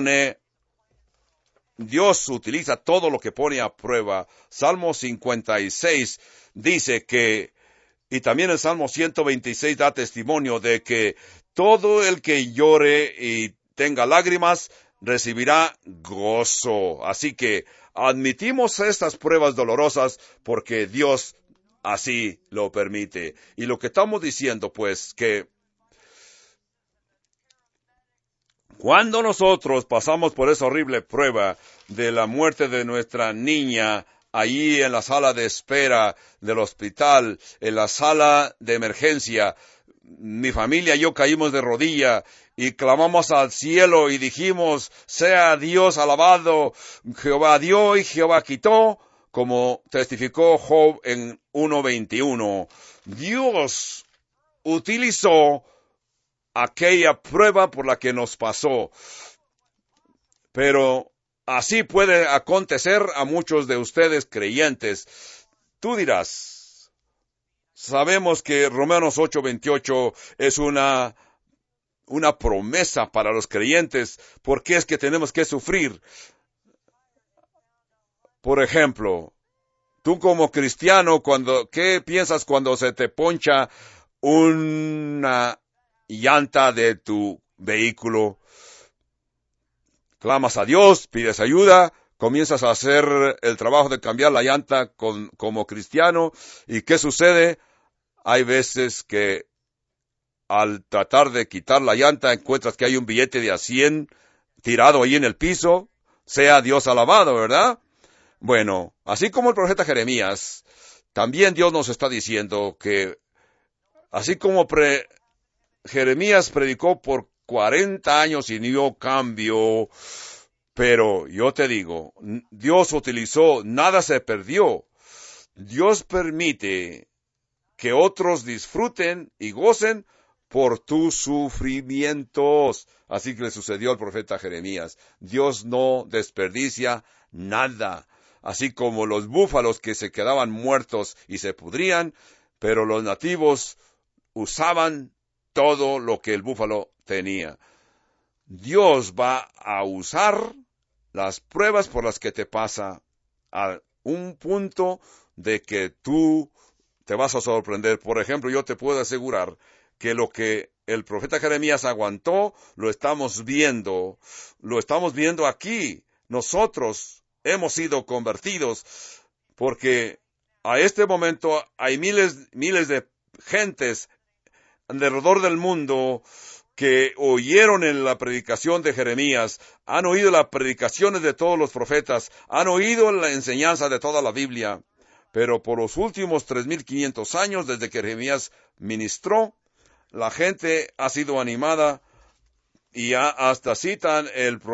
utiliza todo lo que pone a prueba. Salmo 56 dice que Y también el Salmo 126 da testimonio de que todo el que llore y tenga lágrimas recibirá gozo. Así que admitimos estas pruebas dolorosas porque Dios así lo permite. Y lo que estamos diciendo, pues, que cuando nosotros pasamos por esa horrible prueba de la muerte de nuestra niña, allí en la sala de espera del hospital, en la sala de emergencia, mi familia y yo caímos de rodilla y clamamos al cielo y dijimos, sea Dios alabado, Jehová dio y Jehová quitó, como testificó Job en 1:21. Dios utilizó aquella prueba por la que nos pasó. Pero así puede acontecer a muchos de ustedes creyentes. Tú dirás, sabemos que Romanos 8:28 es una promesa para los creyentes. ¿Por qué es que tenemos que sufrir? Por ejemplo, tú como cristiano, ¿qué piensas cuando se te poncha una llanta de tu vehículo? Clamas a Dios, pides ayuda, comienzas a hacer el trabajo de cambiar la llanta como cristiano. ¿Y qué sucede? Hay veces que al tratar de quitar la llanta encuentras que hay un billete de $100 tirado ahí en el piso. Sea Dios alabado, ¿verdad? Bueno, así como el profeta Jeremías, también Dios nos está diciendo que así como Jeremías predicó por 40 años y no cambio, pero yo te digo, Dios utilizó, nada se perdió. Dios permite que otros disfruten y gocen por tus sufrimientos. Así que le sucedió al profeta Jeremías. Dios no desperdicia nada. Así como los búfalos que se quedaban muertos y se pudrían, pero los nativos usaban todo lo que el búfalo tenía. Dios va a usar las pruebas por las que te pasa a un punto de que tú te vas a sorprender. Por ejemplo, yo te puedo asegurar que lo que el profeta Jeremías aguantó, lo estamos viendo aquí. Nosotros hemos sido convertidos porque a este momento hay miles de gentes alrededor del mundo que oyeron en la predicación de Jeremías, han oído las predicaciones de todos los profetas, han oído la enseñanza de toda la Biblia, pero por los últimos 3,500 años desde que Jeremías ministró, la gente ha sido animada y hasta citan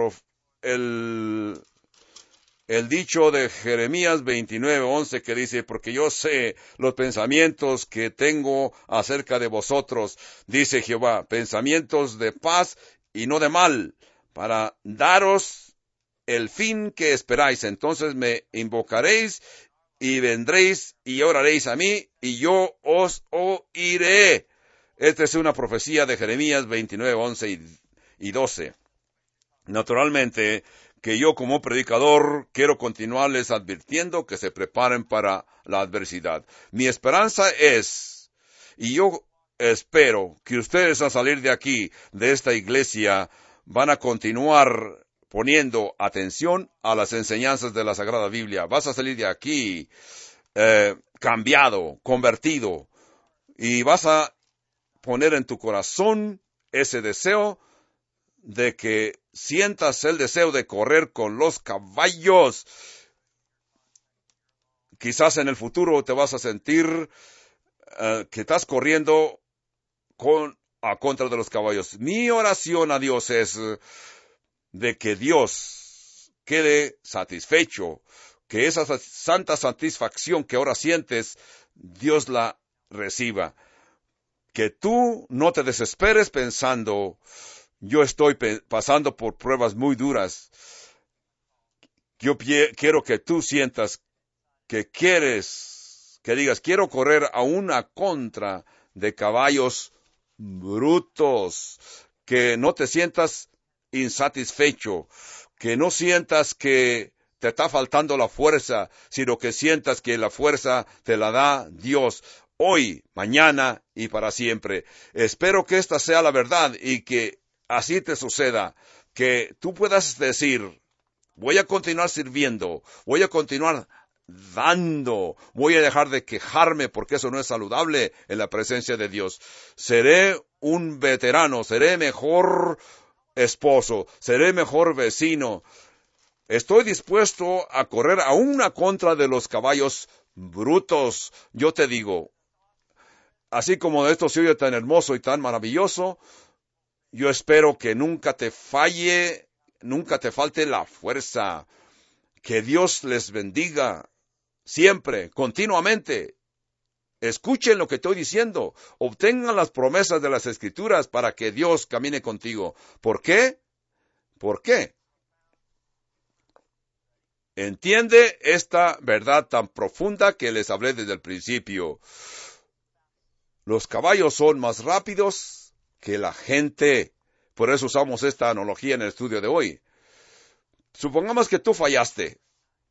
el dicho de Jeremías 29:11 que dice, porque yo sé los pensamientos que tengo acerca de vosotros, dice Jehová, pensamientos de paz y no de mal, para daros el fin que esperáis. Entonces me invocaréis y vendréis y oraréis a mí y yo os oiré. Esta es una profecía de Jeremías 29:11 y 12. Naturalmente, que yo como predicador quiero continuarles advirtiendo que se preparen para la adversidad. Mi esperanza es, y yo espero que ustedes al salir de aquí, de esta iglesia, van a continuar poniendo atención a las enseñanzas de la Sagrada Biblia. Vas a salir de aquí cambiado, convertido, y vas a poner en tu corazón ese deseo de que sientas el deseo de correr con los caballos. Quizás en el futuro te vas a sentir que estás corriendo a contra de los caballos. Mi oración a Dios es de que Dios quede satisfecho, que esa santa satisfacción que ahora sientes, Dios la reciba. Que tú no te desesperes pensando, yo estoy pasando por pruebas muy duras. Yo quiero que tú sientas que digas, quiero correr a una contra de caballos brutos. Que no te sientas insatisfecho, que no sientas que te está faltando la fuerza, sino que sientas que la fuerza te la da Dios. hoy, mañana y para siempre. Espero que esta sea la verdad y que así te suceda, que tú puedas decir, voy a continuar sirviendo, voy a continuar dando, voy a dejar de quejarme porque eso no es saludable en la presencia de Dios. Seré un veterano, seré mejor esposo, seré mejor vecino. Estoy dispuesto a correr aún a contra de los caballos brutos. Yo te digo, así como esto se oye tan hermoso y tan maravilloso, yo espero que nunca te falte la fuerza. Que Dios les bendiga siempre, continuamente. Escuchen lo que estoy diciendo. Obtengan las promesas de las Escrituras para que Dios camine contigo. ¿Por qué? ¿Por qué? Entiende esta verdad tan profunda que les hablé desde el principio. Los caballos son más rápidos que la gente. Por eso usamos esta analogía en el estudio de hoy. Supongamos que tú fallaste,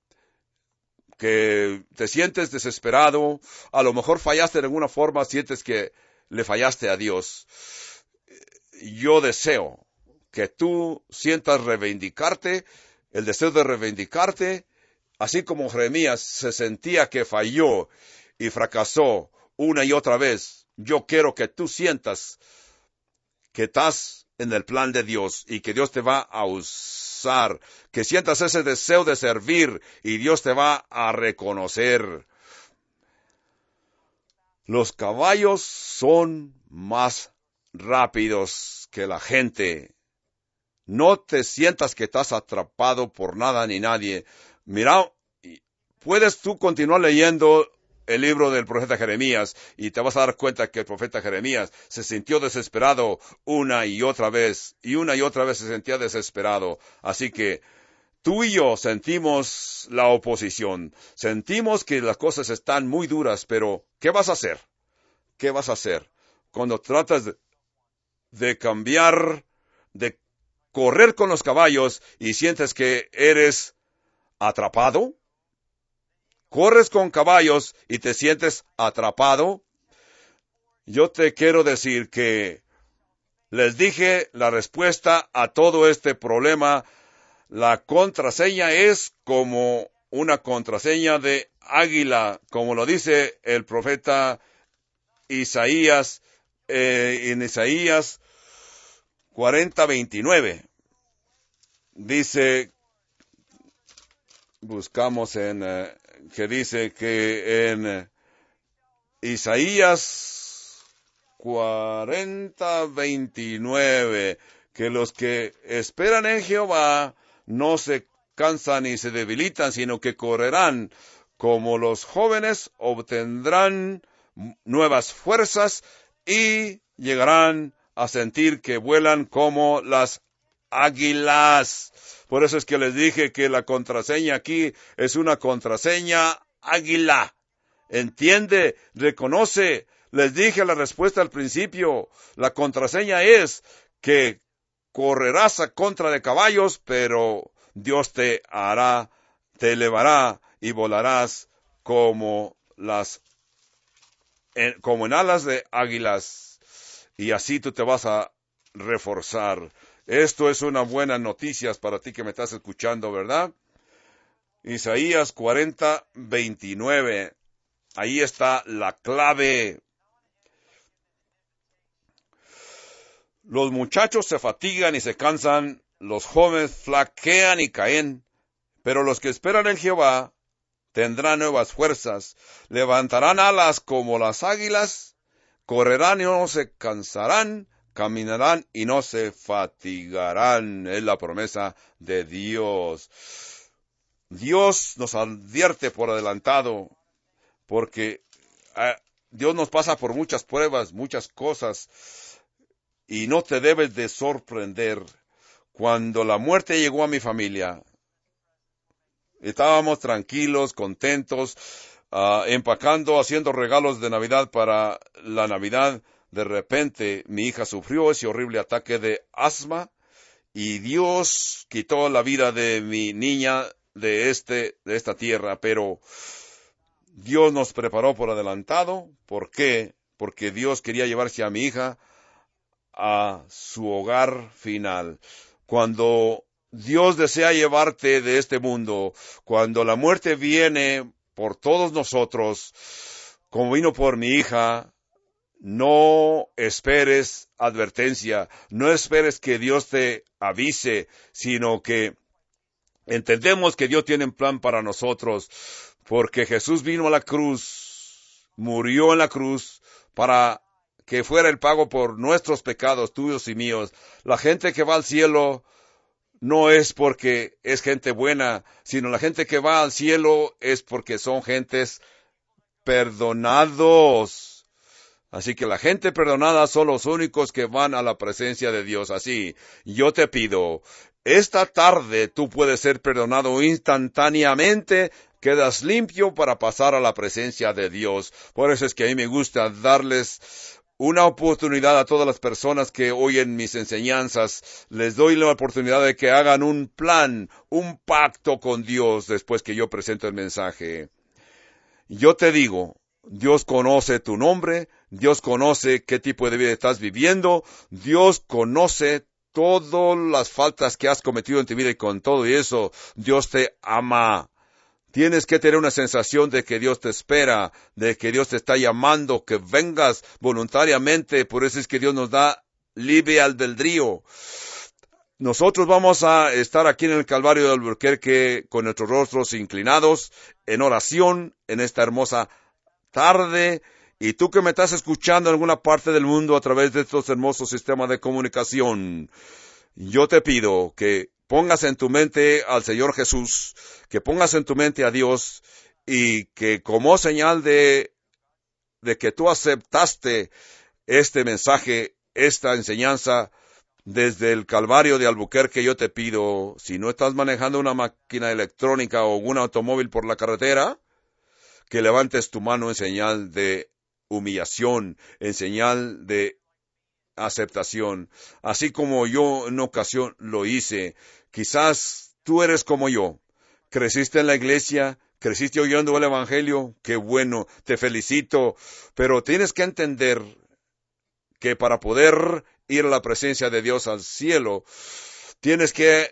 que te sientes desesperado, a lo mejor fallaste de alguna forma, sientes que le fallaste a Dios. Yo deseo que tú sientas reivindicarte, el deseo de reivindicarte, así como Jeremías se sentía que falló y fracasó una y otra vez. Yo quiero que tú sientas que estás en el plan de Dios y que Dios te va a usar, que sientas ese deseo de servir y Dios te va a reconocer. Los caballos son más rápidos que la gente. No te sientas que estás atrapado por nada ni nadie. Mira, puedes tú continuar leyendo el libro del profeta Jeremías y te vas a dar cuenta que el profeta Jeremías se sintió desesperado una y otra vez se sentía desesperado. Así que tú y yo sentimos la oposición, sentimos que las cosas están muy duras, pero ¿qué vas a hacer? ¿Qué vas a hacer cuando tratas de cambiar, de correr con los caballos y sientes que eres atrapado? ¿Corres con caballos y te sientes atrapado? Yo te quiero decir que les dije la respuesta a todo este problema. La contraseña es como una contraseña de águila, como lo dice el profeta Isaías, en Isaías 40:29. Dice, buscamos que dice que en Isaías 40:29, que los que esperan en Jehová no se cansan ni se debilitan, sino que correrán como los jóvenes, obtendrán nuevas fuerzas y llegarán a sentir que vuelan como las águilas. Por eso es que les dije que la contraseña aquí es una contraseña águila. Entiende, reconoce. Les dije la respuesta al principio. La contraseña es que correrás a contra de caballos, pero Dios te elevará y volarás como en alas de águilas. Y así tú te vas a reforzar. Esto es una buena noticia para ti que me estás escuchando, ¿verdad? Isaías 40:29. Ahí está la clave. Los muchachos se fatigan y se cansan, los jóvenes flaquean y caen, pero los que esperan en Jehová tendrán nuevas fuerzas, levantarán alas como las águilas, correrán y no se cansarán, caminarán y no se fatigarán. Es la promesa de Dios. Dios nos advierte por adelantado, porque Dios nos pasa por muchas pruebas, muchas cosas, y no te debes de sorprender. Cuando la muerte llegó a mi familia, estábamos tranquilos, contentos, empacando, haciendo regalos de Navidad para la Navidad. De repente, mi hija sufrió ese horrible ataque de asma, y Dios quitó la vida de mi niña de esta tierra, pero Dios nos preparó por adelantado. ¿Por qué? Porque Dios quería llevarse a mi hija a su hogar final. Cuando Dios desea llevarte de este mundo, cuando la muerte viene por todos nosotros, como vino por mi hija, no esperes advertencia, no esperes que Dios te avise, sino que entendemos que Dios tiene un plan para nosotros, porque Jesús vino a la cruz, murió en la cruz, para que fuera el pago por nuestros pecados, tuyos y míos. La gente que va al cielo no es porque es gente buena, sino la gente que va al cielo es porque son gentes perdonados. Así que la gente perdonada son los únicos que van a la presencia de Dios. Así, yo te pido, esta tarde tú puedes ser perdonado instantáneamente, quedas limpio para pasar a la presencia de Dios. Por eso es que a mí me gusta darles una oportunidad a todas las personas que oyen mis enseñanzas. Les doy la oportunidad de que hagan un plan, un pacto con Dios después que yo presento el mensaje. Yo te digo, Dios conoce tu nombre, Dios conoce qué tipo de vida estás viviendo, Dios conoce todas las faltas que has cometido en tu vida y con todo y eso, Dios te ama. Tienes que tener una sensación de que Dios te espera, de que Dios te está llamando, que vengas voluntariamente, por eso es que Dios nos da libre albedrío. Nosotros vamos a estar aquí en el Calvario de Albuquerque con nuestros rostros inclinados en oración en esta hermosa tarde, y tú que me estás escuchando en alguna parte del mundo a través de estos hermosos sistemas de comunicación, yo te pido que pongas en tu mente al Señor Jesús, que pongas en tu mente a Dios, y que como señal de que tú aceptaste este mensaje, esta enseñanza, desde el Calvario de Albuquerque, yo te pido, si no estás manejando una máquina electrónica o un automóvil por la carretera, que levantes tu mano en señal de humillación, en señal de aceptación. Así como yo en ocasión lo hice, quizás tú eres como yo. Creciste en la iglesia, creciste oyendo el Evangelio, qué bueno, te felicito, pero tienes que entender que para poder ir a la presencia de Dios al cielo, tienes que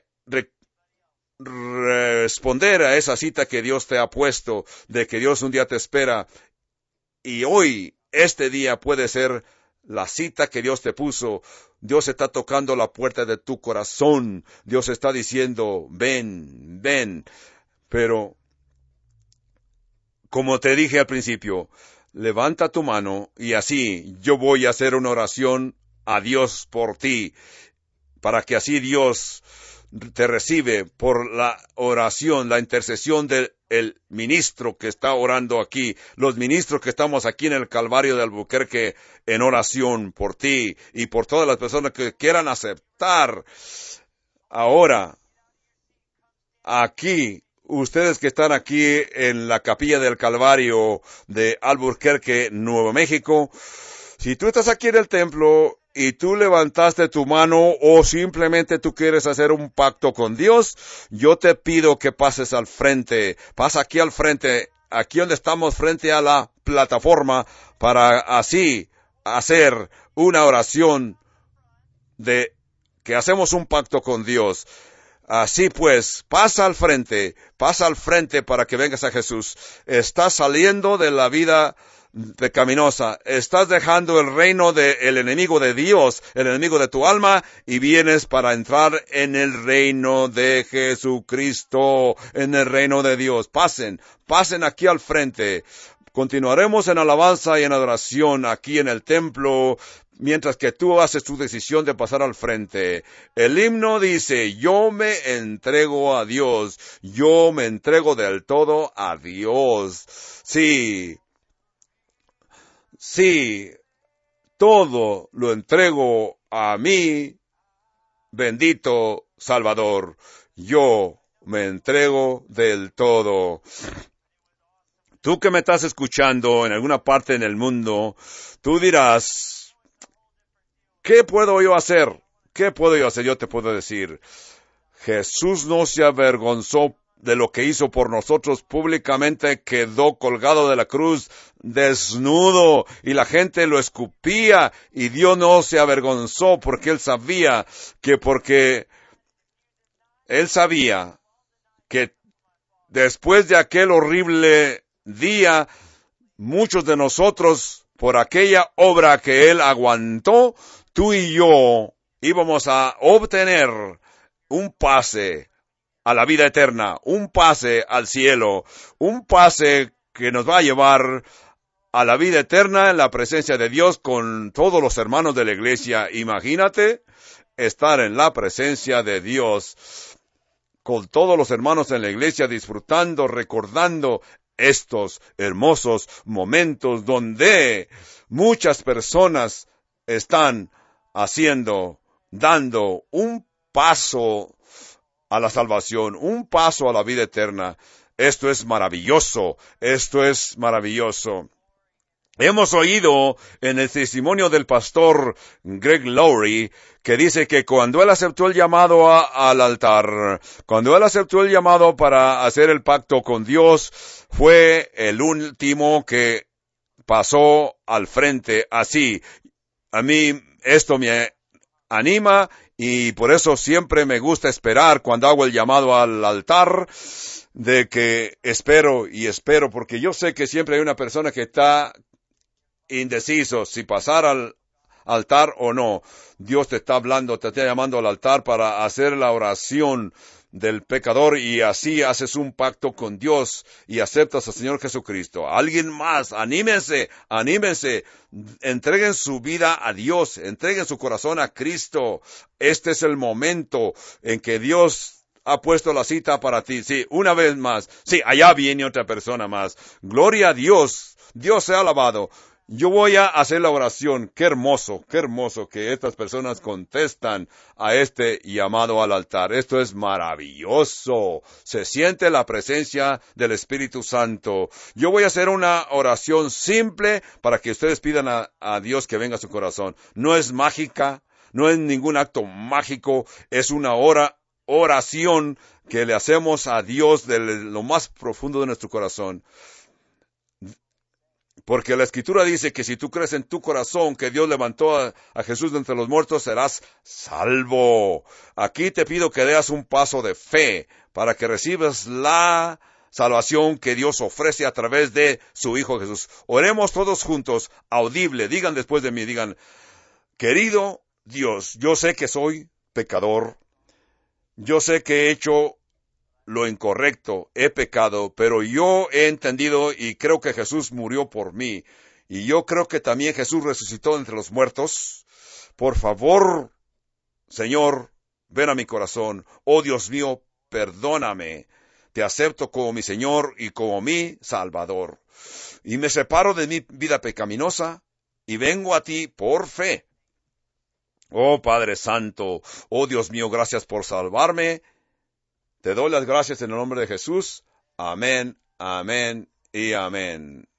responder a esa cita que Dios te ha puesto, de que Dios un día te espera. Y hoy, este día puede ser la cita que Dios te puso. Dios está tocando la puerta de tu corazón. Dios está diciendo, ven, ven. Pero, como te dije al principio, levanta tu mano y así yo voy a hacer una oración a Dios por ti, para que así Dios te recibe por la oración, la intercesión del ministro que está orando aquí, los ministros que estamos aquí en el Calvario de Albuquerque en oración por ti y por todas las personas que quieran aceptar. Ahora, aquí, ustedes que están aquí en la capilla del Calvario de Albuquerque, Nuevo México, si tú estás aquí en el templo y tú levantaste tu mano o simplemente tú quieres hacer un pacto con Dios, yo te pido que pases al frente. Pasa aquí al frente, aquí donde estamos frente a la plataforma, para así hacer una oración de que hacemos un pacto con Dios. Así pues, pasa al frente para que vengas a Jesús. Estás saliendo de la vida pecaminosa, estás dejando el reino del enemigo de Dios, el enemigo de tu alma, y vienes para entrar en el reino de Jesucristo, en el reino de Dios. Pasen aquí al frente. Continuaremos en alabanza y en adoración aquí en el templo, mientras que tú haces tu decisión de pasar al frente. El himno dice, yo me entrego a Dios, yo me entrego del todo a Dios. Sí, todo lo entrego a mí, bendito Salvador. Yo me entrego del todo. Tú que me estás escuchando en alguna parte en el mundo, tú dirás, ¿qué puedo yo hacer? ¿Qué puedo yo hacer? Yo te puedo decir, Jesús no se avergonzó de lo que hizo por nosotros públicamente, quedó colgado de la cruz desnudo y la gente lo escupía y Dios no se avergonzó porque Él sabía que después de aquel horrible día, muchos de nosotros, por aquella obra que Él aguantó, tú y yo íbamos a obtener un pase a la vida eterna, un pase al cielo, un pase que nos va a llevar a la vida eterna en la presencia de Dios con todos los hermanos de la iglesia. Imagínate estar en la presencia de Dios con todos los hermanos en la iglesia disfrutando, recordando estos hermosos momentos donde muchas personas están dando un paso a la salvación, un paso a la vida eterna. Esto es maravilloso, esto es maravilloso. Hemos oído en el testimonio del pastor Greg Laurie que dice que cuando él aceptó el llamado al altar, cuando él aceptó el llamado para hacer el pacto con Dios, fue el último que pasó al frente así. A mí esto me anima y por eso siempre me gusta esperar cuando hago el llamado al altar, de que espero y espero, porque yo sé que siempre hay una persona que está indeciso si pasar al altar o no. Dios te está hablando, te está llamando al altar para hacer la oración del pecador y así haces un pacto con Dios y aceptas al Señor Jesucristo. Alguien más, anímense, entreguen su vida a Dios, entreguen su corazón a Cristo. Este es el momento en que Dios ha puesto la cita para ti. Sí, una vez más. Sí, allá viene otra persona más. Gloria a Dios. Dios sea alabado. Yo voy a hacer la oración. Qué hermoso que estas personas contestan a este llamado al altar. Esto es maravilloso. Se siente la presencia del Espíritu Santo. Yo voy a hacer una oración simple para que ustedes pidan a Dios que venga a su corazón. No es mágica, no es ningún acto mágico, es una oración que le hacemos a Dios de lo más profundo de nuestro corazón. Porque la Escritura dice que si tú crees en tu corazón que Dios levantó a Jesús de entre los muertos, serás salvo. Aquí te pido que des un paso de fe para que recibas la salvación que Dios ofrece a través de su Hijo Jesús. Oremos todos juntos, audible. Digan después de mí, digan: querido Dios, yo sé que soy pecador. Yo sé que he hecho lo incorrecto, he pecado, pero yo he entendido y creo que Jesús murió por mí. Y yo creo que también Jesús resucitó entre los muertos. Por favor, Señor, ven a mi corazón. Oh Dios mío, perdóname. Te acepto como mi Señor y como mi Salvador. Y me separo de mi vida pecaminosa y vengo a ti por fe. Oh Padre Santo, oh Dios mío, gracias por salvarme. Te doy las gracias en el nombre de Jesús. Amén, amén y amén.